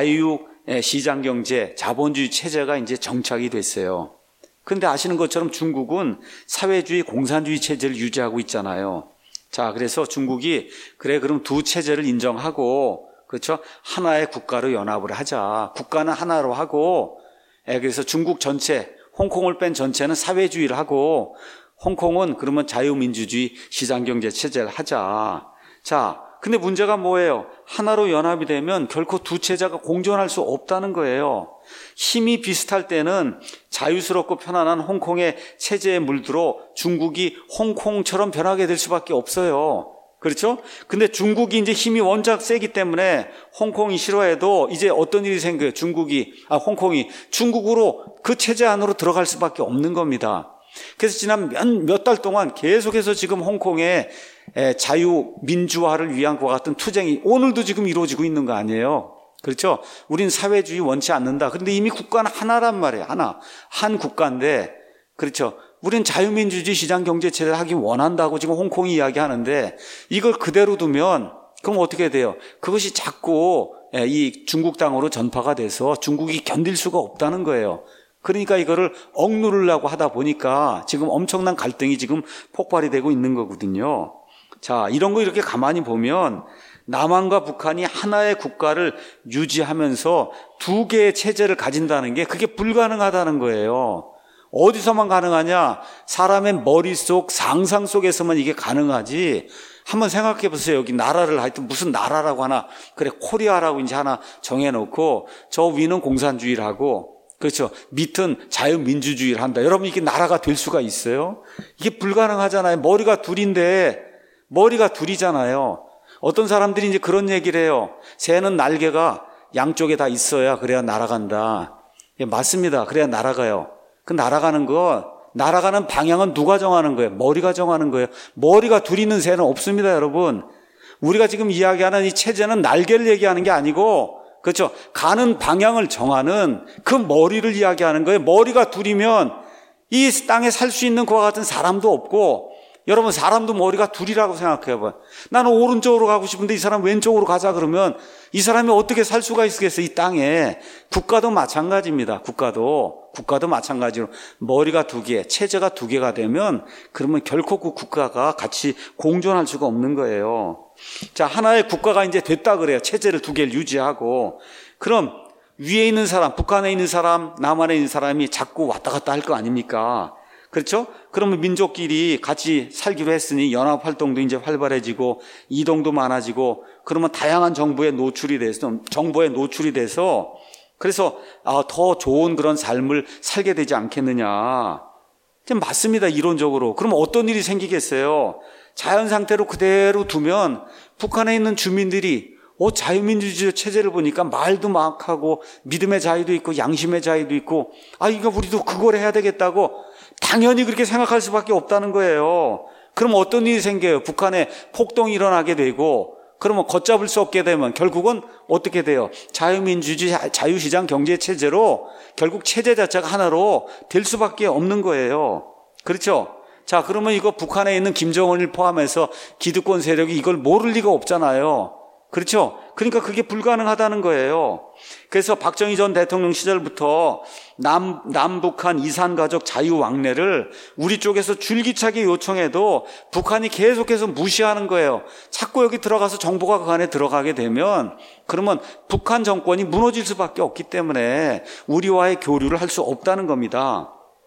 자유시장경제, 자본주의 체제가 이제 정착이 됐어요. 그런데 아시는 것처럼 중국은 사회주의, 공산주의 체제를 유지하고 있잖아요. 자, 그래서 중국이 그래 그럼 두 체제를 인정하고, 그렇죠? 하나의 국가로 연합을 하자. 국가는 하나로 하고, 그래서 중국 전체, 홍콩을 뺀 전체는 사회주의를 하고, 홍콩은 그러면 자유민주주의 시장경제 체제를 하자. 자, 근데 문제가 뭐예요? 하나로 연합이 되면 결코 두 체제가 공존할 수 없다는 거예요. 힘이 비슷할 때는 자유스럽고 편안한 홍콩의 체제에 물들어 중국이 홍콩처럼 변하게 될 수밖에 없어요. 그렇죠? 근데 중국이 이제 힘이 원작 세기 때문에 홍콩이 싫어해도 이제 어떤 일이 생겨요? 중국이, 아, 홍콩이 중국으로 그 체제 안으로 들어갈 수밖에 없는 겁니다. 그래서 지난 몇, 몇 달 동안 계속해서 지금 홍콩의 자유민주화를 위한 것과 같은 투쟁이 오늘도 지금 이루어지고 있는 거 아니에요? 그렇죠? 우린 사회주의 원치 않는다. 그런데 이미 국가는 하나란 말이에요. 하나. 한 국가인데, 그렇죠? 우린 자유민주주의 시장경제체제를 하기 원한다고 지금 홍콩이 이야기하는데 이걸 그대로 두면 그럼 어떻게 돼요? 그것이 자꾸 이 중국 땅으로 전파가 돼서 중국이 견딜 수가 없다는 거예요. 그러니까 이거를 억누르려고 하다 보니까 지금 엄청난 갈등이 지금 폭발이 되고 있는 거거든요. 자, 이런 거 이렇게 가만히 보면 남한과 북한이 하나의 국가를 유지하면서 두 개의 체제를 가진다는 게 그게 불가능하다는 거예요. 어디서만 가능하냐? 사람의 머릿속, 상상 속에서만 이게 가능하지 한번 생각해 보세요. 여기 나라를 하여튼 무슨 나라라고 하나, 그래, 코리아라고 이제 하나 정해놓고, 저 위는 공산주의를 하고, 그렇죠. 밑은 자유민주주의를 한다. 여러분, 이게 나라가 될 수가 있어요? 이게 불가능하잖아요. 머리가 둘인데, 머리가 둘이잖아요. 어떤 사람들이 이제 그런 얘기를 해요. 새는 날개가 양쪽에 다 있어야 그래야 날아간다. 예, 맞습니다. 그래야 날아가요. 그 날아가는 거, 날아가는 방향은 누가 정하는 거예요? 머리가 정하는 거예요. 머리가 둘 있는 새는 없습니다, 여러분. 우리가 지금 이야기하는 이 체제는 날개를 얘기하는 게 아니고, 그렇죠. 가는 방향을 정하는 그 머리를 이야기하는 거예요. 머리가 둘이면 이 땅에 살 수 있는 그와 같은 사람도 없고, 여러분, 사람도 머리가 둘이라고 생각해봐요. 나는 오른쪽으로 가고 싶은데 이 사람 왼쪽으로 가자 그러면 이 사람이 어떻게 살 수가 있겠어요, 이 땅에. 국가도 마찬가지입니다. 국가도. 국가도 마찬가지로 머리가 두 개, 체제가 두 개가 되면 그러면 결코 그 국가가 같이 공존할 수가 없는 거예요. 자, 하나의 국가가 이제 됐다 그래요. 체제를 두 개를 유지하고. 그럼 위에 있는 사람, 북한에 있는 사람, 남한에 있는 사람이 자꾸 왔다 갔다 할 거 아닙니까? 그렇죠? 그러면 민족끼리 같이 살기로 했으니 연합활동도 이제 활발해지고 이동도 많아지고 그러면 다양한 정보에 노출이 돼서, 정보에 노출이 돼서 그래서 아, 더 좋은 그런 삶을 살게 되지 않겠느냐. 맞습니다. 이론적으로. 그럼 어떤 일이 생기겠어요? 자연 상태로 그대로 두면 북한에 있는 주민들이 어, 자유민주주의 체제를 보니까 말도 막 하고 믿음의 자유도 있고 양심의 자유도 있고 아, 이거 우리도 그걸 해야 되겠다고 당연히 그렇게 생각할 수밖에 없다는 거예요. 그럼 어떤 일이 생겨요? 북한에 폭동이 일어나게 되고 그러면 걷잡을 수 없게 되면 결국은 어떻게 돼요? 자유민주주의, 자유시장 경제체제로 결국 체제 자체가 하나로 될 수밖에 없는 거예요. 그렇죠? 자, 그러면 이거 북한에 있는 김정은을 포함해서 기득권 세력이 이걸 모를 리가 없잖아요. 그렇죠? 그러니까 그게 불가능하다는 거예요. 그래서 박정희 전 대통령 시절부터 남, 남북한 이산가족 자유왕래를 우리 쪽에서 줄기차게 요청해도 북한이 계속해서 무시하는 거예요. 자꾸 여기 들어가서 정보가 그 안에 들어가게 되면 그러면 북한 정권이 무너질 수밖에 없기 때문에 우리와의 교류를 할 수 없다는 겁니다.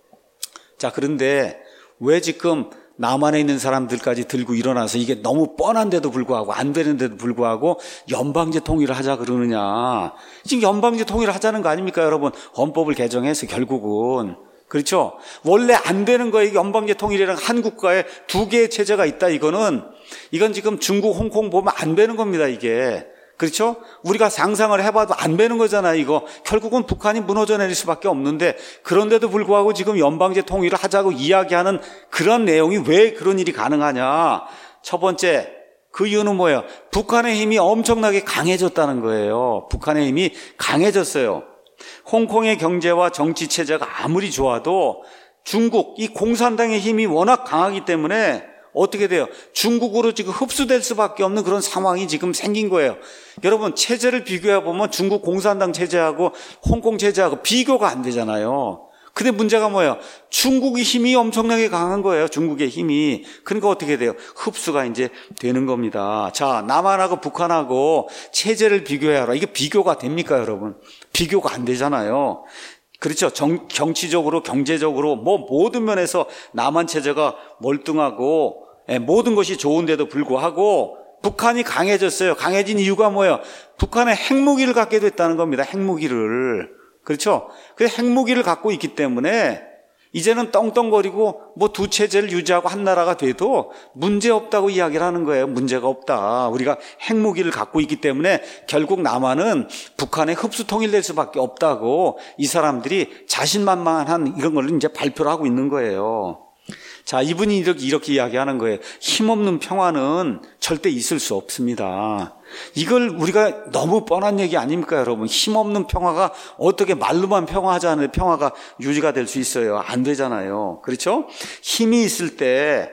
자, 그런데 왜 지금 남한에 있는 사람들까지 들고 일어나서 이게 너무 뻔한데도 불구하고 안 되는데도 불구하고 연방제 통일을 하자 그러느냐. 지금 연방제 통일을 하자는 거 아닙니까, 여러분? 헌법을 개정해서 결국은. 그렇죠? 원래 안 되는 거예요. 연방제 통일이랑 한 국가에 두 개의 체제가 있다. 이거는 이건 지금 중국, 홍콩 보면 안 되는 겁니다, 이게. 그렇죠? 우리가 상상을 해봐도 안 되는 거잖아요, 이거. 결국은 북한이 무너져 내릴 수밖에 없는데, 그런데도 불구하고 지금 연방제 통일을 하자고 이야기하는 그런 내용이 왜 그런 일이 가능하냐? 첫 번째, 그 이유는 뭐예요? 북한의 힘이 엄청나게 강해졌다는 거예요. 북한의 힘이 강해졌어요. 홍콩의 경제와 정치 체제가 아무리 좋아도 중국, 이 공산당의 힘이 워낙 강하기 때문에 어떻게 돼요? 중국으로 지금 흡수될 수밖에 없는 그런 상황이 지금 생긴 거예요. 여러분, 체제를 비교해 보면 중국 공산당 체제하고 홍콩 체제하고 비교가 안 되잖아요. 근데 문제가 뭐예요? 중국의 힘이 엄청나게 강한 거예요. 중국의 힘이. 그러니까 어떻게 돼요? 흡수가 이제 되는 겁니다. 자, 남한하고 북한하고 체제를 비교해라. 이게 비교가 됩니까, 여러분? 비교가 안 되잖아요. 그렇죠. 정, 정치적으로, 경제적으로, 뭐, 모든 면에서 남한 체제가 멀뚱하고, 예, 모든 것이 좋은데도 불구하고, 북한이 강해졌어요. 강해진 이유가 뭐예요? 북한의 핵무기를 갖게 됐다는 겁니다. 핵무기를. 그렇죠. 그 핵무기를 갖고 있기 때문에, 이제는 떵떵거리고, 뭐 두 체제를 유지하고 한 나라가 돼도 문제 없다고 이야기를 하는 거예요. 문제가 없다. 우리가 핵무기를 갖고 있기 때문에 결국 남한은 북한의 흡수 통일될 수밖에 없다고 이 사람들이 자신만만한 이런 걸 이제 발표를 하고 있는 거예요. 자, 이분이 이렇게, 이렇게 이야기하는 거예요. 힘없는 평화는 절대 있을 수 없습니다. 이걸 우리가 너무 뻔한 얘기 아닙니까, 여러분? 힘없는 평화가 어떻게 말로만 평화하지 않은 평화가 유지가 될 수 있어요? 안 되잖아요. 그렇죠? 힘이 있을 때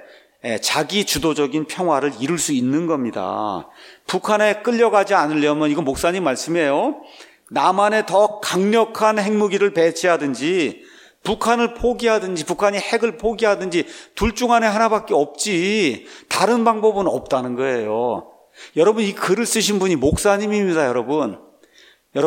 자기 주도적인 평화를 이룰 수 있는 겁니다. 북한에 끌려가지 않으려면, 이건 목사님 말씀이에요. 남한에 더 강력한 핵무기를 배치하든지 북한을 포기하든지 북한이 핵을 포기하든지 둘 중 안에 하나밖에 없지 다른 방법은 없다는 거예요. 여러분, 이 글을 쓰신 분이 목사님입니다. 여러분 여러분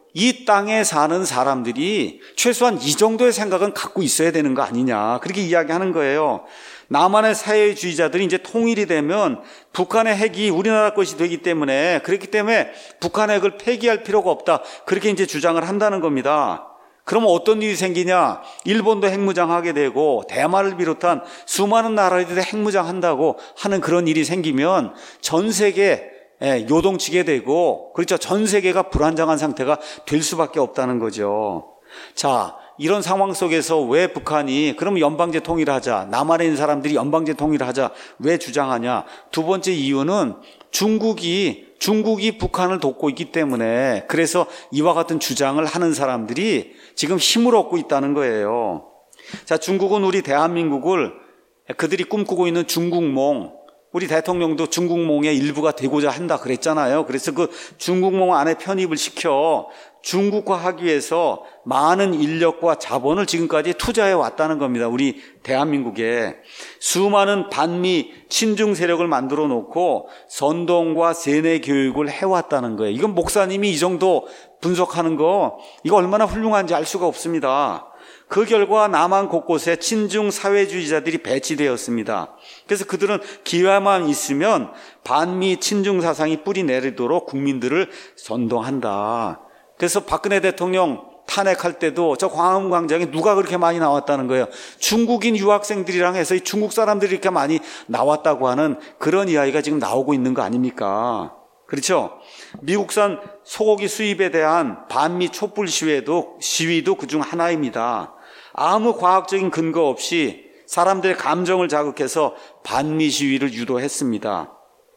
이 땅에 사는 사람들이 최소한 이 정도의 생각은 갖고 있어야 되는 거 아니냐, 그렇게 이야기하는 거예요. 남한의 사회주의자들이 이제 통일이 되면 북한의 핵이 우리나라 것이 되기 때문에, 그렇기 때문에 북한 핵을 폐기할 필요가 없다, 그렇게 이제 주장을 한다는 겁니다. 그러면 어떤 일이 생기냐? 일본도 핵무장하게 되고 대만을 비롯한 수많은 나라들이 핵무장한다고 하는 그런 일이 생기면 전 세계 요동치게 되고, 그렇죠, 전 세계가 불안정한 상태가 될 수밖에 없다는 거죠. 자, 이런 상황 속에서 왜 북한이 그럼 연방제 통일하자, 남한에 있는 사람들이 연방제 통일하자 왜 주장하냐? 두 번째 이유는 중국이 중국이 북한을 돕고 있기 때문에, 그래서 이와 같은 주장을 하는 사람들이 지금 힘을 얻고 있다는 거예요. 자, 중국은 우리 대한민국을 그들이 꿈꾸고 있는 중국몽, 우리 대통령도 중국몽의 일부가 되고자 한다 그랬잖아요. 그래서 그 중국몽 안에 편입을 시켜 중국화하기 위해서 많은 인력과 자본을 지금까지 투자해 왔다는 겁니다. 우리 대한민국에 수많은 반미 친중 세력을 만들어 놓고 선동과 세뇌 교육을 해왔다는 거예요. 이건 목사님이 이 정도 분석하는 거, 이거 얼마나 훌륭한지 알 수가 없습니다. 그 결과 남한 곳곳에 친중 사회주의자들이 배치되었습니다. 그래서 그들은 기회만 있으면 반미 친중 사상이 뿌리 내리도록 국민들을 선동한다. 그래서 박근혜 대통령 탄핵할 때도 저 광화문 광장에 누가 그렇게 많이 나왔다는 거예요? 중국인 유학생들이랑 해서 이 중국 사람들이 이렇게 많이 나왔다고 하는 그런 이야기가 지금 나오고 있는 거 아닙니까? 그렇죠? 미국산 소고기 수입에 대한 반미 촛불 시위도, 시위도 그중 하나입니다. 아무 과학적인 근거 없이 사람들의 감정을 자극해서 반미 시위를 유도했습니다.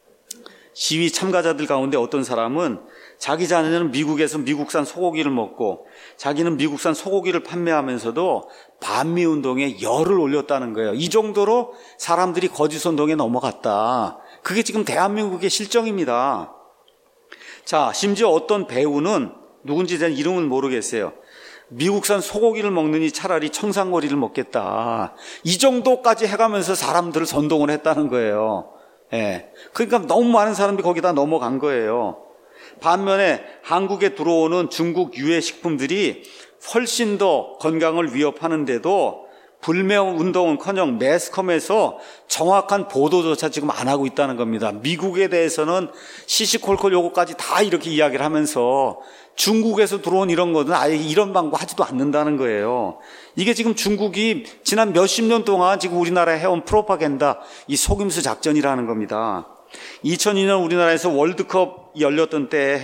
시위 참가자들 가운데 어떤 사람은 자기 자녀는 미국에서 미국산 소고기를 먹고 자기는 미국산 소고기를 판매하면서도 반미 운동에 열을 올렸다는 거예요. 이 정도로 사람들이 거짓 운동에 넘어갔다. 그게 지금 대한민국의 실정입니다. 자, 심지어 어떤 배우는, 누군지 제 이름은 모르겠어요, 미국산 소고기를 먹느니 차라리 청산거리를 먹겠다, 이 정도까지 해가면서 사람들을 선동을 했다는 거예요. 예. 그러니까 너무 많은 사람들이 거기다 넘어간 거예요. 반면에 한국에 들어오는 중국 유해 식품들이 훨씬 더 건강을 위협하는데도 불매운동은커녕 매스컴에서 정확한 보도조차 지금 안 하고 있다는 겁니다. 미국에 대해서는 시시콜콜 요거까지 다 이렇게 이야기를 하면서 중국에서 들어온 이런 거는 아예 이런 방법 하지도 않는다는 거예요. 이게 지금 중국이 지난 몇십 년 동안 지금 우리나라에 해온 프로파간다, 이 속임수 작전이라는 겁니다. 이천이 년 우리나라에서 월드컵 열렸던 때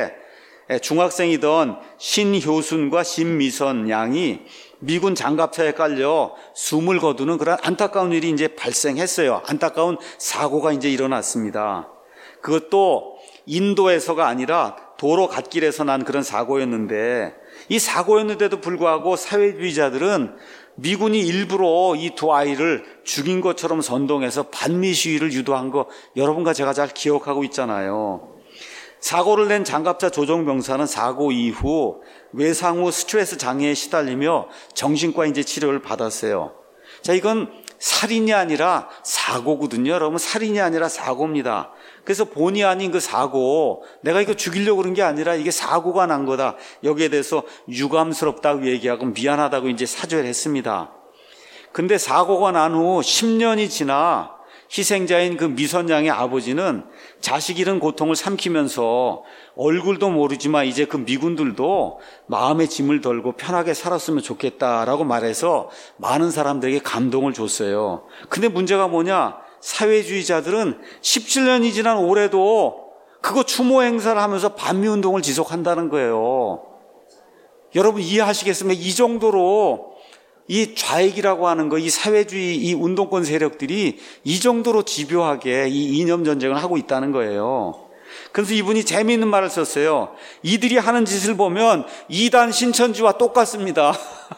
해에 중학생이던 신효순과 신미선 양이 미군 장갑차에 깔려 숨을 거두는 그런 안타까운 일이 이제 발생했어요. 안타까운 사고가 이제 일어났습니다. 그것도 인도에서가 아니라 도로 갓길에서 난 그런 사고였는데, 이 사고였는데도 불구하고 사회주의자들은 미군이 일부러 이 두 아이를 죽인 것처럼 선동해서 반미 시위를 유도한 거 여러분과 제가 잘 기억하고 있잖아요. 사고를 낸 장갑차 조종병사는 사고 이후 외상후 스트레스 장애에 시달리며 정신과 이제 치료를 받았어요. 자, 이건 살인이 아니라 사고거든요. 여러분, 살인이 아니라 사고입니다. 그래서 본의 아닌 그 사고, 내가 이거 죽이려고 그런 게 아니라 이게 사고가 난 거다, 여기에 대해서 유감스럽다고 얘기하고 미안하다고 이제 사죄를 했습니다. 근데 사고가 난 후 십 년이 지나 희생자인 그 미선 양의 아버지는 자식 잃은 고통을 삼키면서 얼굴도 모르지만 이제 그 미군들도 마음의 짐을 덜고 편하게 살았으면 좋겠다라고 말해서 많은 사람들에게 감동을 줬어요. 근데 문제가 뭐냐? 사회주의자들은 십칠 년이 지난 올해도 그거 추모 행사를 하면서 반미 운동을 지속한다는 거예요. 여러분 이해하시겠습니까? 이 정도로 이 좌익이라고 하는 거, 이 사회주의, 이 운동권 세력들이 이 정도로 집요하게 이 이념 전쟁을 하고 있다는 거예요. 그래서 이분이 재미있는 말을 썼어요. 이들이 하는 짓을 보면 이단 신천지와 똑같습니다.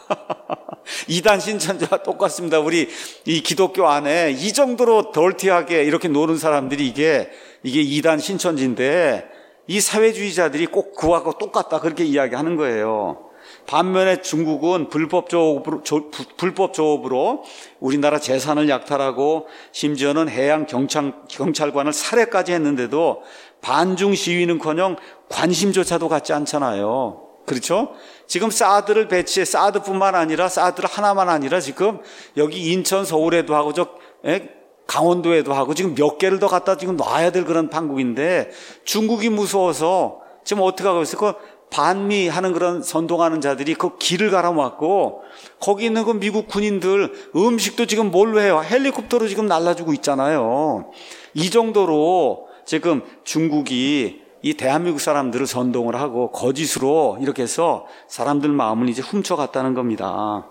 이단 신천지와 똑같습니다. 우리 이 기독교 안에 이 정도로 덜티하게 이렇게 노는 사람들이 이게 이게 이단 신천지인데, 이 사회주의자들이 꼭 그와 똑같다, 그렇게 이야기하는 거예요. 반면에 중국은 불법 조업으로, 조, 불법 조업으로 우리나라 재산을 약탈하고 심지어는 해양 경찰, 경찰관을 살해까지 했는데도 반중 시위는커녕 관심조차도 갖지 않잖아요. 그렇죠? 지금 사드를 배치해, 사드뿐만 아니라 사드 하나만 아니라 지금 여기 인천, 서울에도 하고 저 에? 강원도에도 하고 지금 몇 개를 더 갖다 지금 놔야 될 그런 판국인데 중국이 무서워서 지금 어떻게 하고 있어요? 그 반미 하는 그런 선동하는 자들이 그 길을 갈아막고 거기 있는 그 미국 군인들 음식도 지금 뭘로 해요? 헬리콥터로 지금 날라주고 있잖아요. 이 정도로 지금 중국이 이 대한민국 사람들을 선동을 하고 거짓으로 이렇게 해서 사람들 마음을 이제 훔쳐갔다는 겁니다.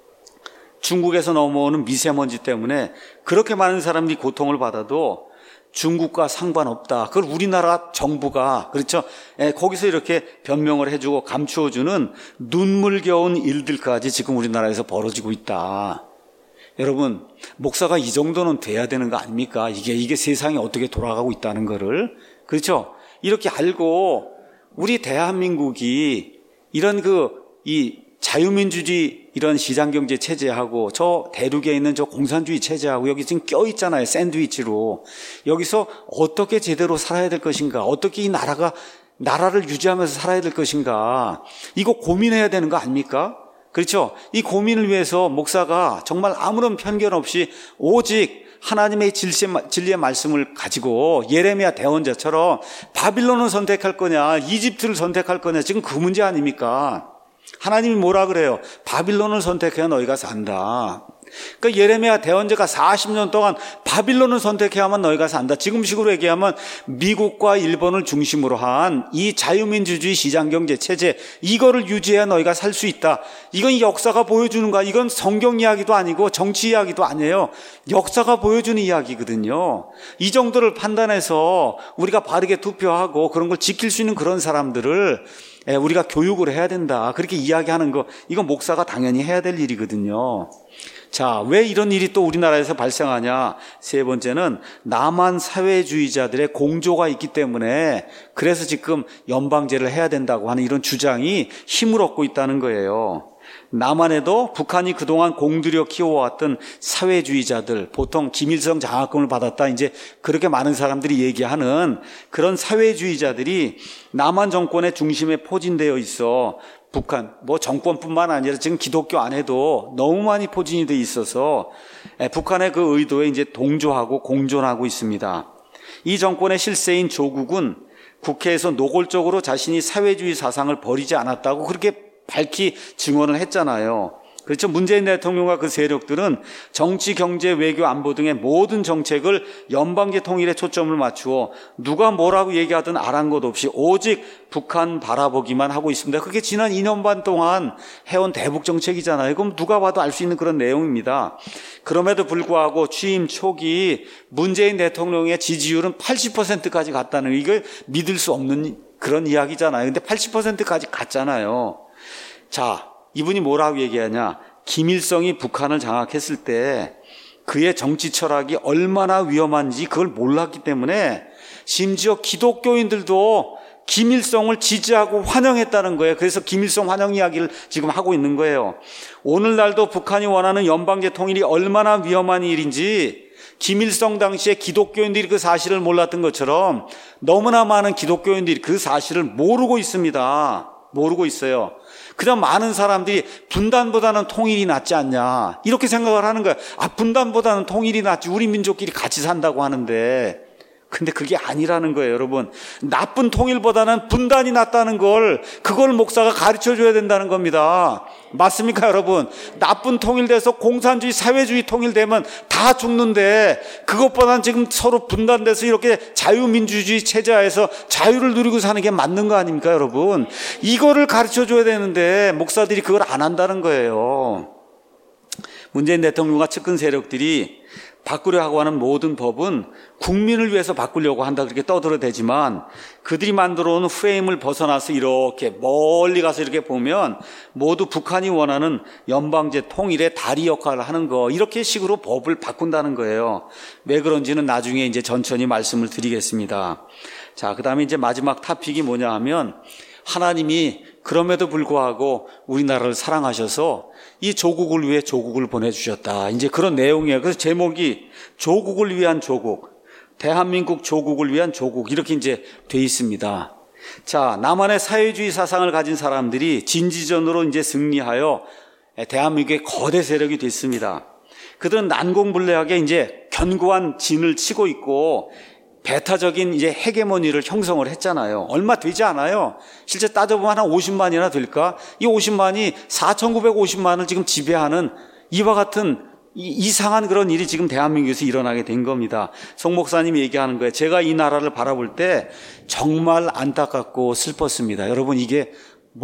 중국에서 넘어오는 미세먼지 때문에 그렇게 많은 사람들이 고통을 받아도 중국과 상관없다. 그걸 우리나라 정부가, 그렇죠? 예, 거기서 이렇게 변명을 해주고 감추어주는 눈물겨운 일들까지 지금 우리나라에서 벌어지고 있다. 여러분, 목사가 이 정도는 돼야 되는 거 아닙니까? 이게, 이게 세상이 어떻게 돌아가고 있다는 거를. 그렇죠? 이렇게 알고 우리 대한민국이 이런 그, 이 자유민주주의 이런 시장경제 체제하고 저 대륙에 있는 저 공산주의 체제하고 여기 지금 껴있잖아요. 샌드위치로. 여기서 어떻게 제대로 살아야 될 것인가, 어떻게 이 나라가 나라를 유지하면서 살아야 될 것인가, 이거 고민해야 되는 거 아닙니까? 그렇죠? 이 고민을 위해서 목사가 정말 아무런 편견 없이 오직 하나님의 진리의 말씀을 가지고 예레미야 대언자처럼 바빌론을 선택할 거냐 이집트를 선택할 거냐, 지금 그 문제 아닙니까? 하나님이 뭐라 그래요? 바빌론을 선택해야 너희가 산다. 그러니까 예레미야 대언자가 사십 년 동안 바빌론을 선택해야만 너희가 산다. 지금식으로 얘기하면 미국과 일본을 중심으로 한 이 자유민주주의 시장경제 체제, 이거를 유지해야 너희가 살 수 있다. 이건 역사가 보여주는 거야. 이건 성경 이야기도 아니고 정치 이야기도 아니에요. 역사가 보여주는 이야기거든요. 이 정도를 판단해서 우리가 바르게 투표하고 그런 걸 지킬 수 있는 그런 사람들을 우리가 교육을 해야 된다. 그렇게 이야기하는 거, 이건 목사가 당연히 해야 될 일이거든요. 자, 왜 이런 일이 또 우리나라에서 발생하냐? 세 번째는 남한 사회주의자들의 공조가 있기 때문에 그래서 지금 연방제를 해야 된다고 하는 이런 주장이 힘을 얻고 있다는 거예요. 남한에도 북한이 그동안 공들여 키워왔던 사회주의자들, 보통 김일성 장학금을 받았다, 이제 그렇게 많은 사람들이 얘기하는 그런 사회주의자들이 남한 정권의 중심에 포진되어 있어. 북한, 뭐 정권뿐만 아니라 지금 기독교 안에도 너무 많이 포진이 돼 있어서 북한의 그 의도에 이제 동조하고 공존하고 있습니다. 이 정권의 실세인 조국은 국회에서 노골적으로 자신이 사회주의 사상을 버리지 않았다고 그렇게 밝히 증언을 했잖아요. 그렇죠. 문재인 대통령과 그 세력들은 정치, 경제, 외교, 안보 등의 모든 정책을 연방제 통일에 초점을 맞추어 누가 뭐라고 얘기하든 아랑곳 없이 오직 북한 바라보기만 하고 있습니다. 그게 지난 이 년 반 동안 해온 대북 정책이잖아요. 그럼 누가 봐도 알 수 있는 그런 내용입니다. 그럼에도 불구하고 취임 초기 문재인 대통령의 지지율은 팔십 퍼센트까지 갔다는, 이걸 믿을 수 없는 그런 이야기잖아요. 근데 팔십 퍼센트까지 갔잖아요. 자, 이분이 뭐라고 얘기하냐? 김일성이 북한을 장악했을 때 그의 정치 철학이 얼마나 위험한지 그걸 몰랐기 때문에 심지어 기독교인들도 김일성을 지지하고 환영했다는 거예요. 그래서 김일성 환영 이야기를 지금 하고 있는 거예요. 오늘날도 북한이 원하는 연방제 통일이 얼마나 위험한 일인지 김일성 당시에 기독교인들이 그 사실을 몰랐던 것처럼 너무나 많은 기독교인들이 그 사실을 모르고 있습니다. 모르고 있어요. 그냥 많은 사람들이 분단보다는 통일이 낫지 않냐 이렇게 생각을 하는 거야. 아, 분단보다는 통일이 낫지, 우리 민족끼리 같이 산다고 하는데. 근데 그게 아니라는 거예요, 여러분. 나쁜 통일보다는 분단이 낫다는 걸, 그걸 목사가 가르쳐줘야 된다는 겁니다. 맞습니까, 여러분? 나쁜 통일돼서 공산주의, 사회주의 통일되면 다 죽는데 그것보다는 지금 서로 분단돼서 이렇게 자유민주주의 체제하에서 자유를 누리고 사는 게 맞는 거 아닙니까, 여러분? 이거를 가르쳐줘야 되는데 목사들이 그걸 안 한다는 거예요. 문재인 대통령과 측근 세력들이 바꾸려 하고 하는 모든 법은 국민을 위해서 바꾸려고 한다 그렇게 떠들어대지만 그들이 만들어 온 프레임을 벗어나서 이렇게 멀리 가서 이렇게 보면 모두 북한이 원하는 연방제 통일의 다리 역할을 하는 거, 이렇게 식으로 법을 바꾼다는 거예요. 왜 그런지는 나중에 이제 천천히 말씀을 드리겠습니다. 자, 그 다음에 이제 마지막 토픽이 뭐냐 하면 하나님이 그럼에도 불구하고 우리나라를 사랑하셔서 이 조국을 위해 조국을 보내주셨다. 이제 그런 내용이에요. 그래서 제목이 조국을 위한 조국, 대한민국 조국을 위한 조국, 이렇게 이제 돼 있습니다. 자, 남한의 사회주의 사상을 가진 사람들이 진지전으로 이제 승리하여 대한민국의 거대 세력이 됐습니다. 그들은 난공불락하게 이제 견고한 진을 치고 있고 배타적인 이제 헤게모니를 형성을 했잖아요. 얼마 되지 않아요. 실제 따져보면 한 오십만이나 될까? 이 오십만이 사천구백오십만을 지금 지배하는 이와 같은 이상한 그런 일이 지금 대한민국에서 일어나게 된 겁니다. 송 목사님이 얘기하는 거예요. 제가 이 나라를 바라볼 때 정말 안타깝고 슬펐습니다. 여러분, 이게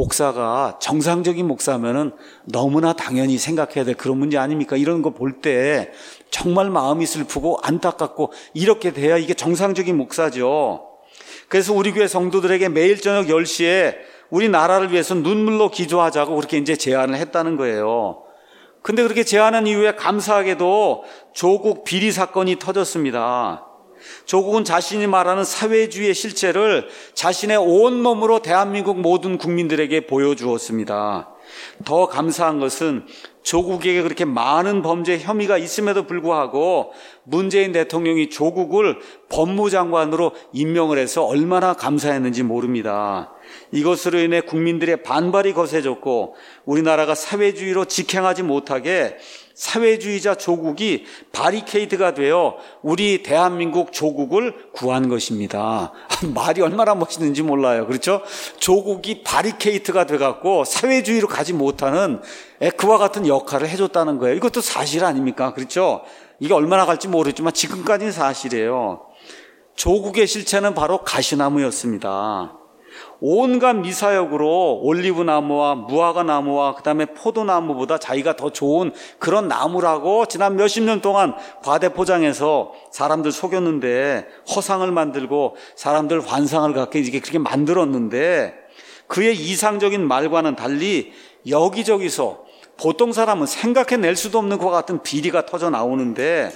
목사가 정상적인 목사면은 너무나 당연히 생각해야 될 그런 문제 아닙니까? 이런 거 볼 때 정말 마음이 슬프고 안타깝고 이렇게 돼야 이게 정상적인 목사죠. 그래서 우리 교회 성도들에게 매일 저녁 열 시에 우리 나라를 위해서 눈물로 기도하자고 그렇게 이제 제안을 했다는 거예요. 근데 그렇게 제안한 이후에 감사하게도 조국 비리 사건이 터졌습니다. 조국은 자신이 말하는 사회주의의 실체를 자신의 온몸으로 대한민국 모든 국민들에게 보여주었습니다. 더 감사한 것은 조국에게 그렇게 많은 범죄 혐의가 있음에도 불구하고 문재인 대통령이 조국을 법무장관으로 임명을 해서 얼마나 감사했는지 모릅니다. 이것으로 인해 국민들의 반발이 거세졌고 우리나라가 사회주의로 직행하지 못하게 사회주의자 조국이 바리케이드가 되어 우리 대한민국 조국을 구한 것입니다. 말이 얼마나 멋있는지 몰라요. 그렇죠? 조국이 바리케이드가 돼갖고 사회주의로 가지 못하는 그와 같은 역할을 해줬다는 거예요. 이것도 사실 아닙니까? 그렇죠? 이게 얼마나 갈지 모르겠지만 지금까지는 사실이에요. 조국의 실체는 바로 가시나무였습니다. 온갖 미사역으로 올리브나무와 무화과나무와 그 다음에 포도나무보다 자기가 더 좋은 그런 나무라고 지난 몇십 년 동안 과대포장해서 사람들 속였는데 허상을 만들고 사람들 환상을 갖게 이렇게 그렇게 만들었는데 그의 이상적인 말과는 달리 여기저기서 보통 사람은 생각해낼 수도 없는 것과 같은 비리가 터져 나오는데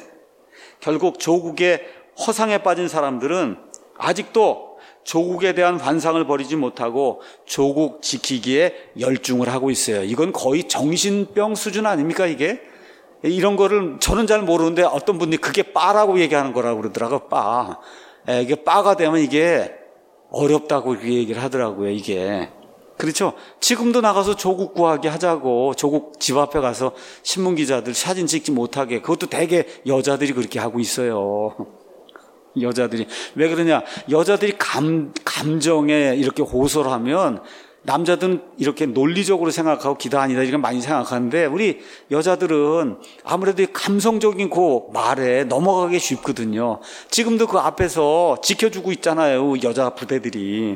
결국 조국의 허상에 빠진 사람들은 아직도 조국에 대한 환상을 버리지 못하고 조국 지키기에 열중을 하고 있어요. 이건 거의 정신병 수준 아닙니까 이게? 이런 거를 저는 잘 모르는데 어떤 분이 그게 빠라고 얘기하는 거라고 그러더라고요. 빠. 에, 이게 빠가 되면 이게 어렵다고 이렇게 얘기를 하더라고요. 이게. 그렇죠? 지금도 나가서 조국 구하게 하자고 조국 집 앞에 가서 신문기자들 사진 찍지 못하게 그것도 대개 여자들이 그렇게 하고 있어요. 여자들이. 왜 그러냐? 여자들이 감, 감정에 이렇게 호소를 하면 남자들은 이렇게 논리적으로 생각하고 기다 아니다 이런 많이 생각하는데 우리 여자들은 아무래도 감성적인 그 말에 넘어가기 쉽거든요. 지금도 그 앞에서 지켜주고 있잖아요. 여자 부대들이.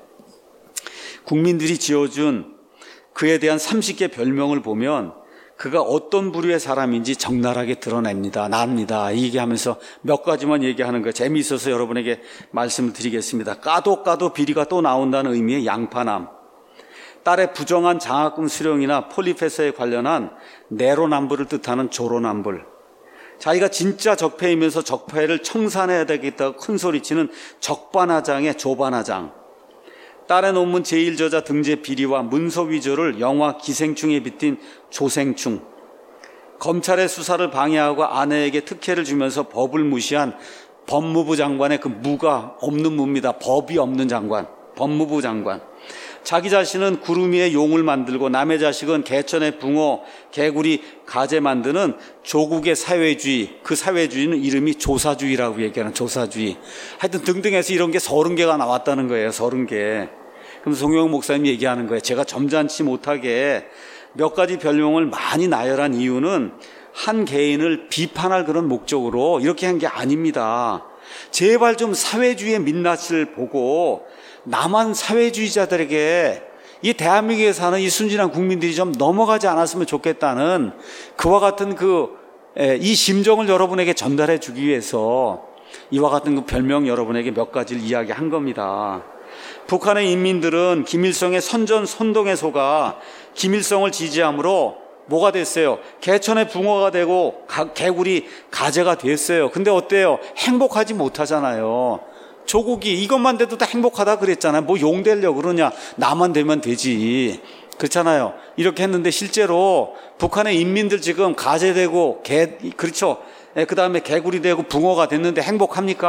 국민들이 지어준 그에 대한 삼십 개 별명을 보면 그가 어떤 부류의 사람인지 적나라하게 드러냅니다. 납니다. 얘기하면서 몇 가지만 얘기하는 거예요. 재미있어서 여러분에게 말씀을 드리겠습니다. 까도 까도 비리가 또 나온다는 의미의 양파남. 딸의 부정한 장학금 수령이나 폴리페서에 관련한 내로남불을 뜻하는 조로남불. 자기가 진짜 적폐이면서 적폐를 청산해야 되겠다고 큰소리치는 적반하장의 조반하장. 딸의 논문 제일 저자 등재 비리와 문서 위조를 영화 기생충에 빗댄 조생충. 검찰의 수사를 방해하고 아내에게 특혜를 주면서 법을 무시한 법무부 장관의 그 무가 없는 무입니다. 법이 없는 장관. 법무부 장관. 자기 자신은 구름 위에 용을 만들고 남의 자식은 개천의 붕어, 개구리, 가재 만드는 조국의 사회주의. 그 사회주의는 이름이 조사주의라고 얘기하는 조사주의. 하여튼 등등해서 이런 게 서른 개가 나왔다는 거예요. 서른 개. 그럼 송영 목사님이 얘기하는 거예요. 제가 점잖지 못하게 몇 가지 별명을 많이 나열한 이유는 한 개인을 비판할 그런 목적으로 이렇게 한 게 아닙니다. 제발 좀 사회주의의 민낯을 보고 남한 사회주의자들에게 이 대한민국에 사는 이 순진한 국민들이 좀 넘어가지 않았으면 좋겠다는 그와 같은 그, 이 심정을 여러분에게 전달해 주기 위해서 이와 같은 그 별명 여러분에게 몇 가지를 이야기한 겁니다. 북한의 인민들은 김일성의 선전 선동에 속아 김일성을 지지함으로 뭐가 됐어요? 개천의 붕어가 되고 가, 개구리 가재가 됐어요. 근데 어때요? 행복하지 못하잖아요. 조국이 이것만 돼도 다 행복하다 그랬잖아요. 뭐 용되려고 그러냐? 나만 되면 되지. 그렇잖아요. 이렇게 했는데 실제로 북한의 인민들 지금 가재 되고 개, 그렇죠? 그 다음에 개구리 되고 붕어가 됐는데 행복합니까?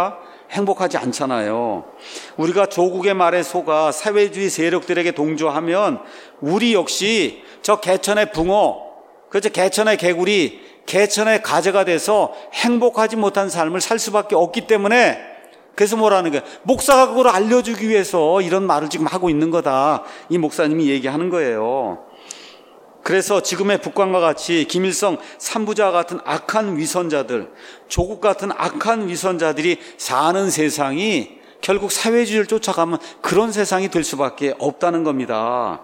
행복하지 않잖아요. 우리가 조국의 말에 속아 사회주의 세력들에게 동조하면 우리 역시 저 개천의 붕어, 그저 개천의 개구리, 개천의 가재가 돼서 행복하지 못한 삶을 살 수밖에 없기 때문에, 그래서 뭐라는 거예요? 목사가 그걸 알려주기 위해서 이런 말을 지금 하고 있는 거다. 이 목사님이 얘기하는 거예요. 그래서 지금의 북한과 같이 김일성 삼부자 같은 악한 위선자들, 조국 같은 악한 위선자들이 사는 세상이 결국 사회주의를 쫓아가면 그런 세상이 될 수밖에 없다는 겁니다.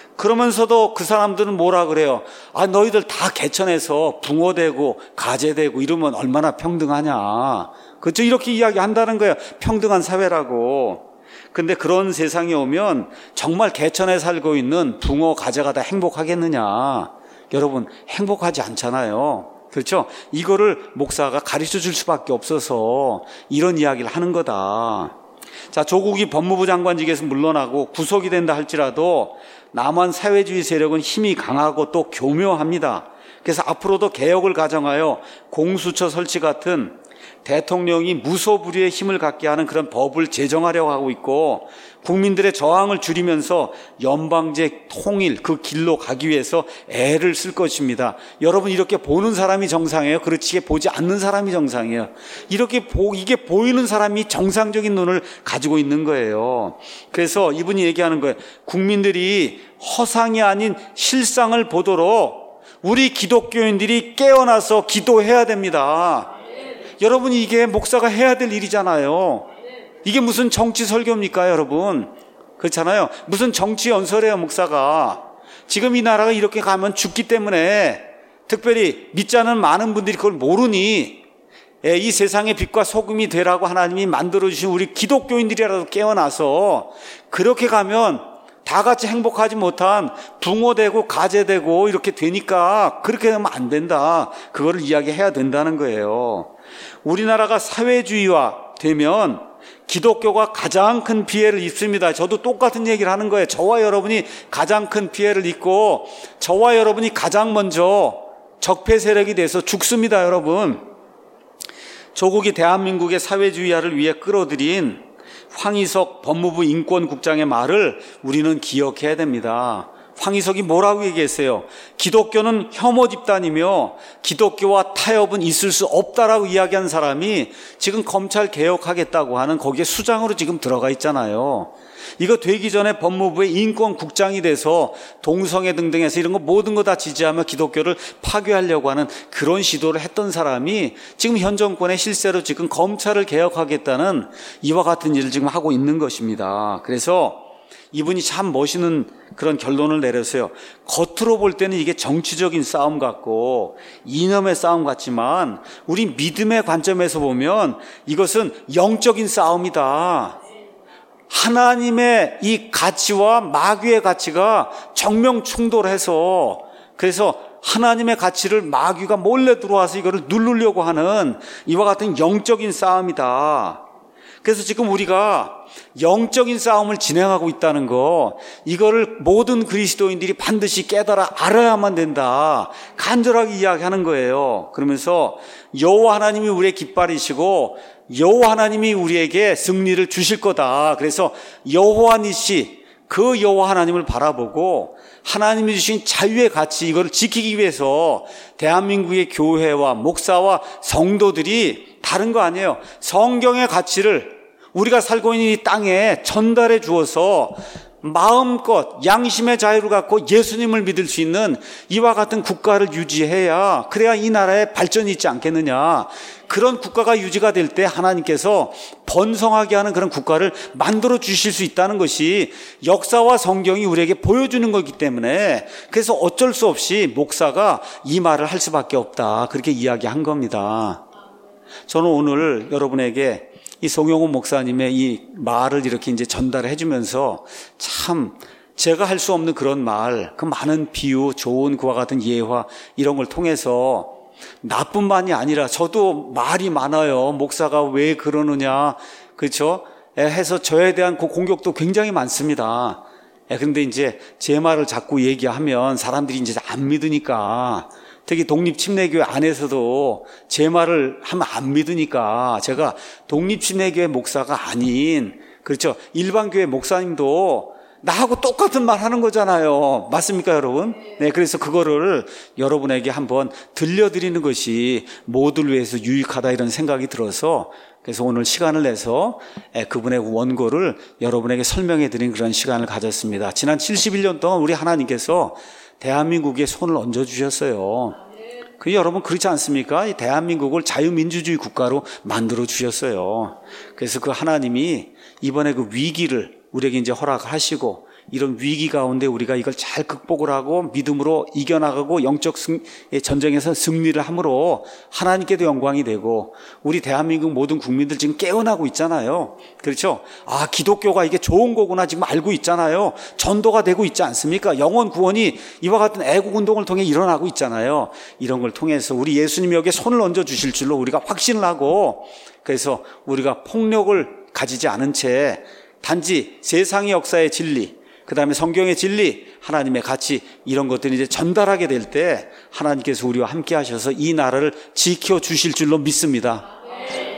그러면서도 그 사람들은 뭐라 그래요? 아, 너희들 다 개천에서 붕어되고 가재되고 이러면 얼마나 평등하냐. 그렇죠? 이렇게 이야기한다는 거예요. 평등한 사회라고. 근데 그런 세상이 오면 정말 개천에 살고 있는 붕어, 가재가 다 행복하겠느냐? 여러분, 행복하지 않잖아요. 그렇죠? 이거를 목사가 가르쳐 줄 수밖에 없어서 이런 이야기를 하는 거다. 자, 조국이 법무부 장관직에서 물러나고 구속이 된다 할지라도 남한 사회주의 세력은 힘이 강하고 또 교묘합니다. 그래서 앞으로도 개혁을 가정하여 공수처 설치 같은 대통령이 무소불위의 힘을 갖게 하는 그런 법을 제정하려고 하고 있고, 국민들의 저항을 줄이면서 연방제 통일 그 길로 가기 위해서 애를 쓸 것입니다. 여러분, 이렇게 보는 사람이 정상이에요? 그렇지 보지 않는 사람이 정상이에요? 이렇게 보, 이게 보이는 사람이 정상적인 눈을 가지고 있는 거예요. 그래서 이분이 얘기하는 거예요. 국민들이 허상이 아닌 실상을 보도록 우리 기독교인들이 깨어나서 기도해야 됩니다. 여러분, 이게 목사가 해야 될 일이잖아요. 이게 무슨 정치 설교입니까, 여러분? 그렇잖아요. 무슨 정치 연설이에요, 목사가. 지금 이 나라가 이렇게 가면 죽기 때문에, 특별히 믿지 않은 많은 분들이 그걸 모르니, 이 세상의 빛과 소금이 되라고 하나님이 만들어주신 우리 기독교인들이라도 깨어나서 그렇게 가면 다 같이 행복하지 못한 붕어되고 가재되고 이렇게 되니까 그렇게 하면 안 된다. 그거를 이야기해야 된다는 거예요. 우리나라가 사회주의화 되면 기독교가 가장 큰 피해를 입습니다. 저도 똑같은 얘기를 하는 거예요. 저와 여러분이 가장 큰 피해를 입고 저와 여러분이 가장 먼저 적폐 세력이 돼서 죽습니다, 여러분. 조국이 대한민국의 사회주의화를 위해 끌어들인 황희석 법무부 인권국장의 말을 우리는 기억해야 됩니다. 황희석이 뭐라고 얘기했어요? 기독교는 혐오 집단이며 기독교와 타협은 있을 수 없다라고 이야기한 사람이 지금 검찰 개혁하겠다고 하는 거기에 수장으로 지금 들어가 있잖아요. 이거 되기 전에 법무부의 인권국장이 돼서 동성애 등등해서 이런 거 모든 거 다 지지하며 기독교를 파괴하려고 하는 그런 시도를 했던 사람이 지금 현 정권의 실세로 지금 검찰을 개혁하겠다는 이와 같은 일을 지금 하고 있는 것입니다. 그래서 이분이 참 멋있는 그런 결론을 내렸어요. 겉으로 볼 때는 이게 정치적인 싸움 같고 이념의 싸움 같지만 우리 믿음의 관점에서 보면 이것은 영적인 싸움이다. 하나님의 이 가치와 마귀의 가치가 정면 충돌해서, 그래서 하나님의 가치를 마귀가 몰래 들어와서 이거를 누르려고 하는 이와 같은 영적인 싸움이다. 그래서 지금 우리가 영적인 싸움을 진행하고 있다는 거, 이거를 모든 그리스도인들이 반드시 깨달아 알아야만 된다. 간절하게 이야기하는 거예요. 그러면서 여호와 하나님이 우리의 깃발이시고 여호와 하나님이 우리에게 승리를 주실 거다. 그래서 여호와 니시, 그 여호와 하나님을 바라보고 하나님이 주신 자유의 가치, 이걸 지키기 위해서 대한민국의 교회와 목사와 성도들이 다른 거 아니에요. 성경의 가치를 우리가 살고 있는 이 땅에 전달해 주어서 마음껏 양심의 자유를 갖고 예수님을 믿을 수 있는 이와 같은 국가를 유지해야, 그래야 이 나라에 발전이 있지 않겠느냐. 그런 국가가 유지가 될 때 하나님께서 번성하게 하는 그런 국가를 만들어 주실 수 있다는 것이 역사와 성경이 우리에게 보여주는 거기 때문에, 그래서 어쩔 수 없이 목사가 이 말을 할 수밖에 없다. 그렇게 이야기한 겁니다. 저는 오늘 여러분에게 이 송영훈 목사님의 이 말을 이렇게 이제 전달해 주면서 참 제가 할 수 없는 그런 말, 그 많은 비유, 좋은 그와 같은 예화 이런 걸 통해서 나뿐만이 아니라 저도 말이 많아요. 목사가 왜 그러느냐, 그렇죠? 해서 저에 대한 그 공격도 굉장히 많습니다. 그런데 이제 제 말을 자꾸 얘기하면 사람들이 이제 안 믿으니까 특히 독립침례교회 안에서도 제 말을 하면 안 믿으니까 제가 독립침례교회 목사가 아닌, 그렇죠, 일반교회 목사님도 나하고 똑같은 말 하는 거잖아요. 맞습니까, 여러분? 네, 그래서 그거를 여러분에게 한번 들려드리는 것이 모두를 위해서 유익하다 이런 생각이 들어서, 그래서 오늘 시간을 내서 그분의 원고를 여러분에게 설명해 드린 그런 시간을 가졌습니다. 지난 칠십일 년 동안 우리 하나님께서 대한민국에 손을 얹어 주셨어요. 그 여러분 그렇지 않습니까? 이 대한민국을 자유민주주의 국가로 만들어 주셨어요. 그래서 그 하나님이 이번에 그 위기를 우리에게 이제 허락하시고, 이런 위기 가운데 우리가 이걸 잘 극복을 하고 믿음으로 이겨나가고 영적 승, 전쟁에서 승리를 함으로 하나님께도 영광이 되고, 우리 대한민국 모든 국민들 지금 깨어나고 있잖아요. 그렇죠? 아, 기독교가 이게 좋은 거구나 지금 알고 있잖아요. 전도가 되고 있지 않습니까? 영혼 구원이 이와 같은 애국 운동을 통해 일어나고 있잖아요. 이런 걸 통해서 우리 예수님이 여기에 손을 얹어 주실 줄로 우리가 확신을 하고, 그래서 우리가 폭력을 가지지 않은 채 단지 세상의 역사의 진리, 그 다음에 성경의 진리, 하나님의 가치, 이런 것들이 이제 전달하게 될 때 하나님께서 우리와 함께 하셔서 이 나라를 지켜주실 줄로 믿습니다.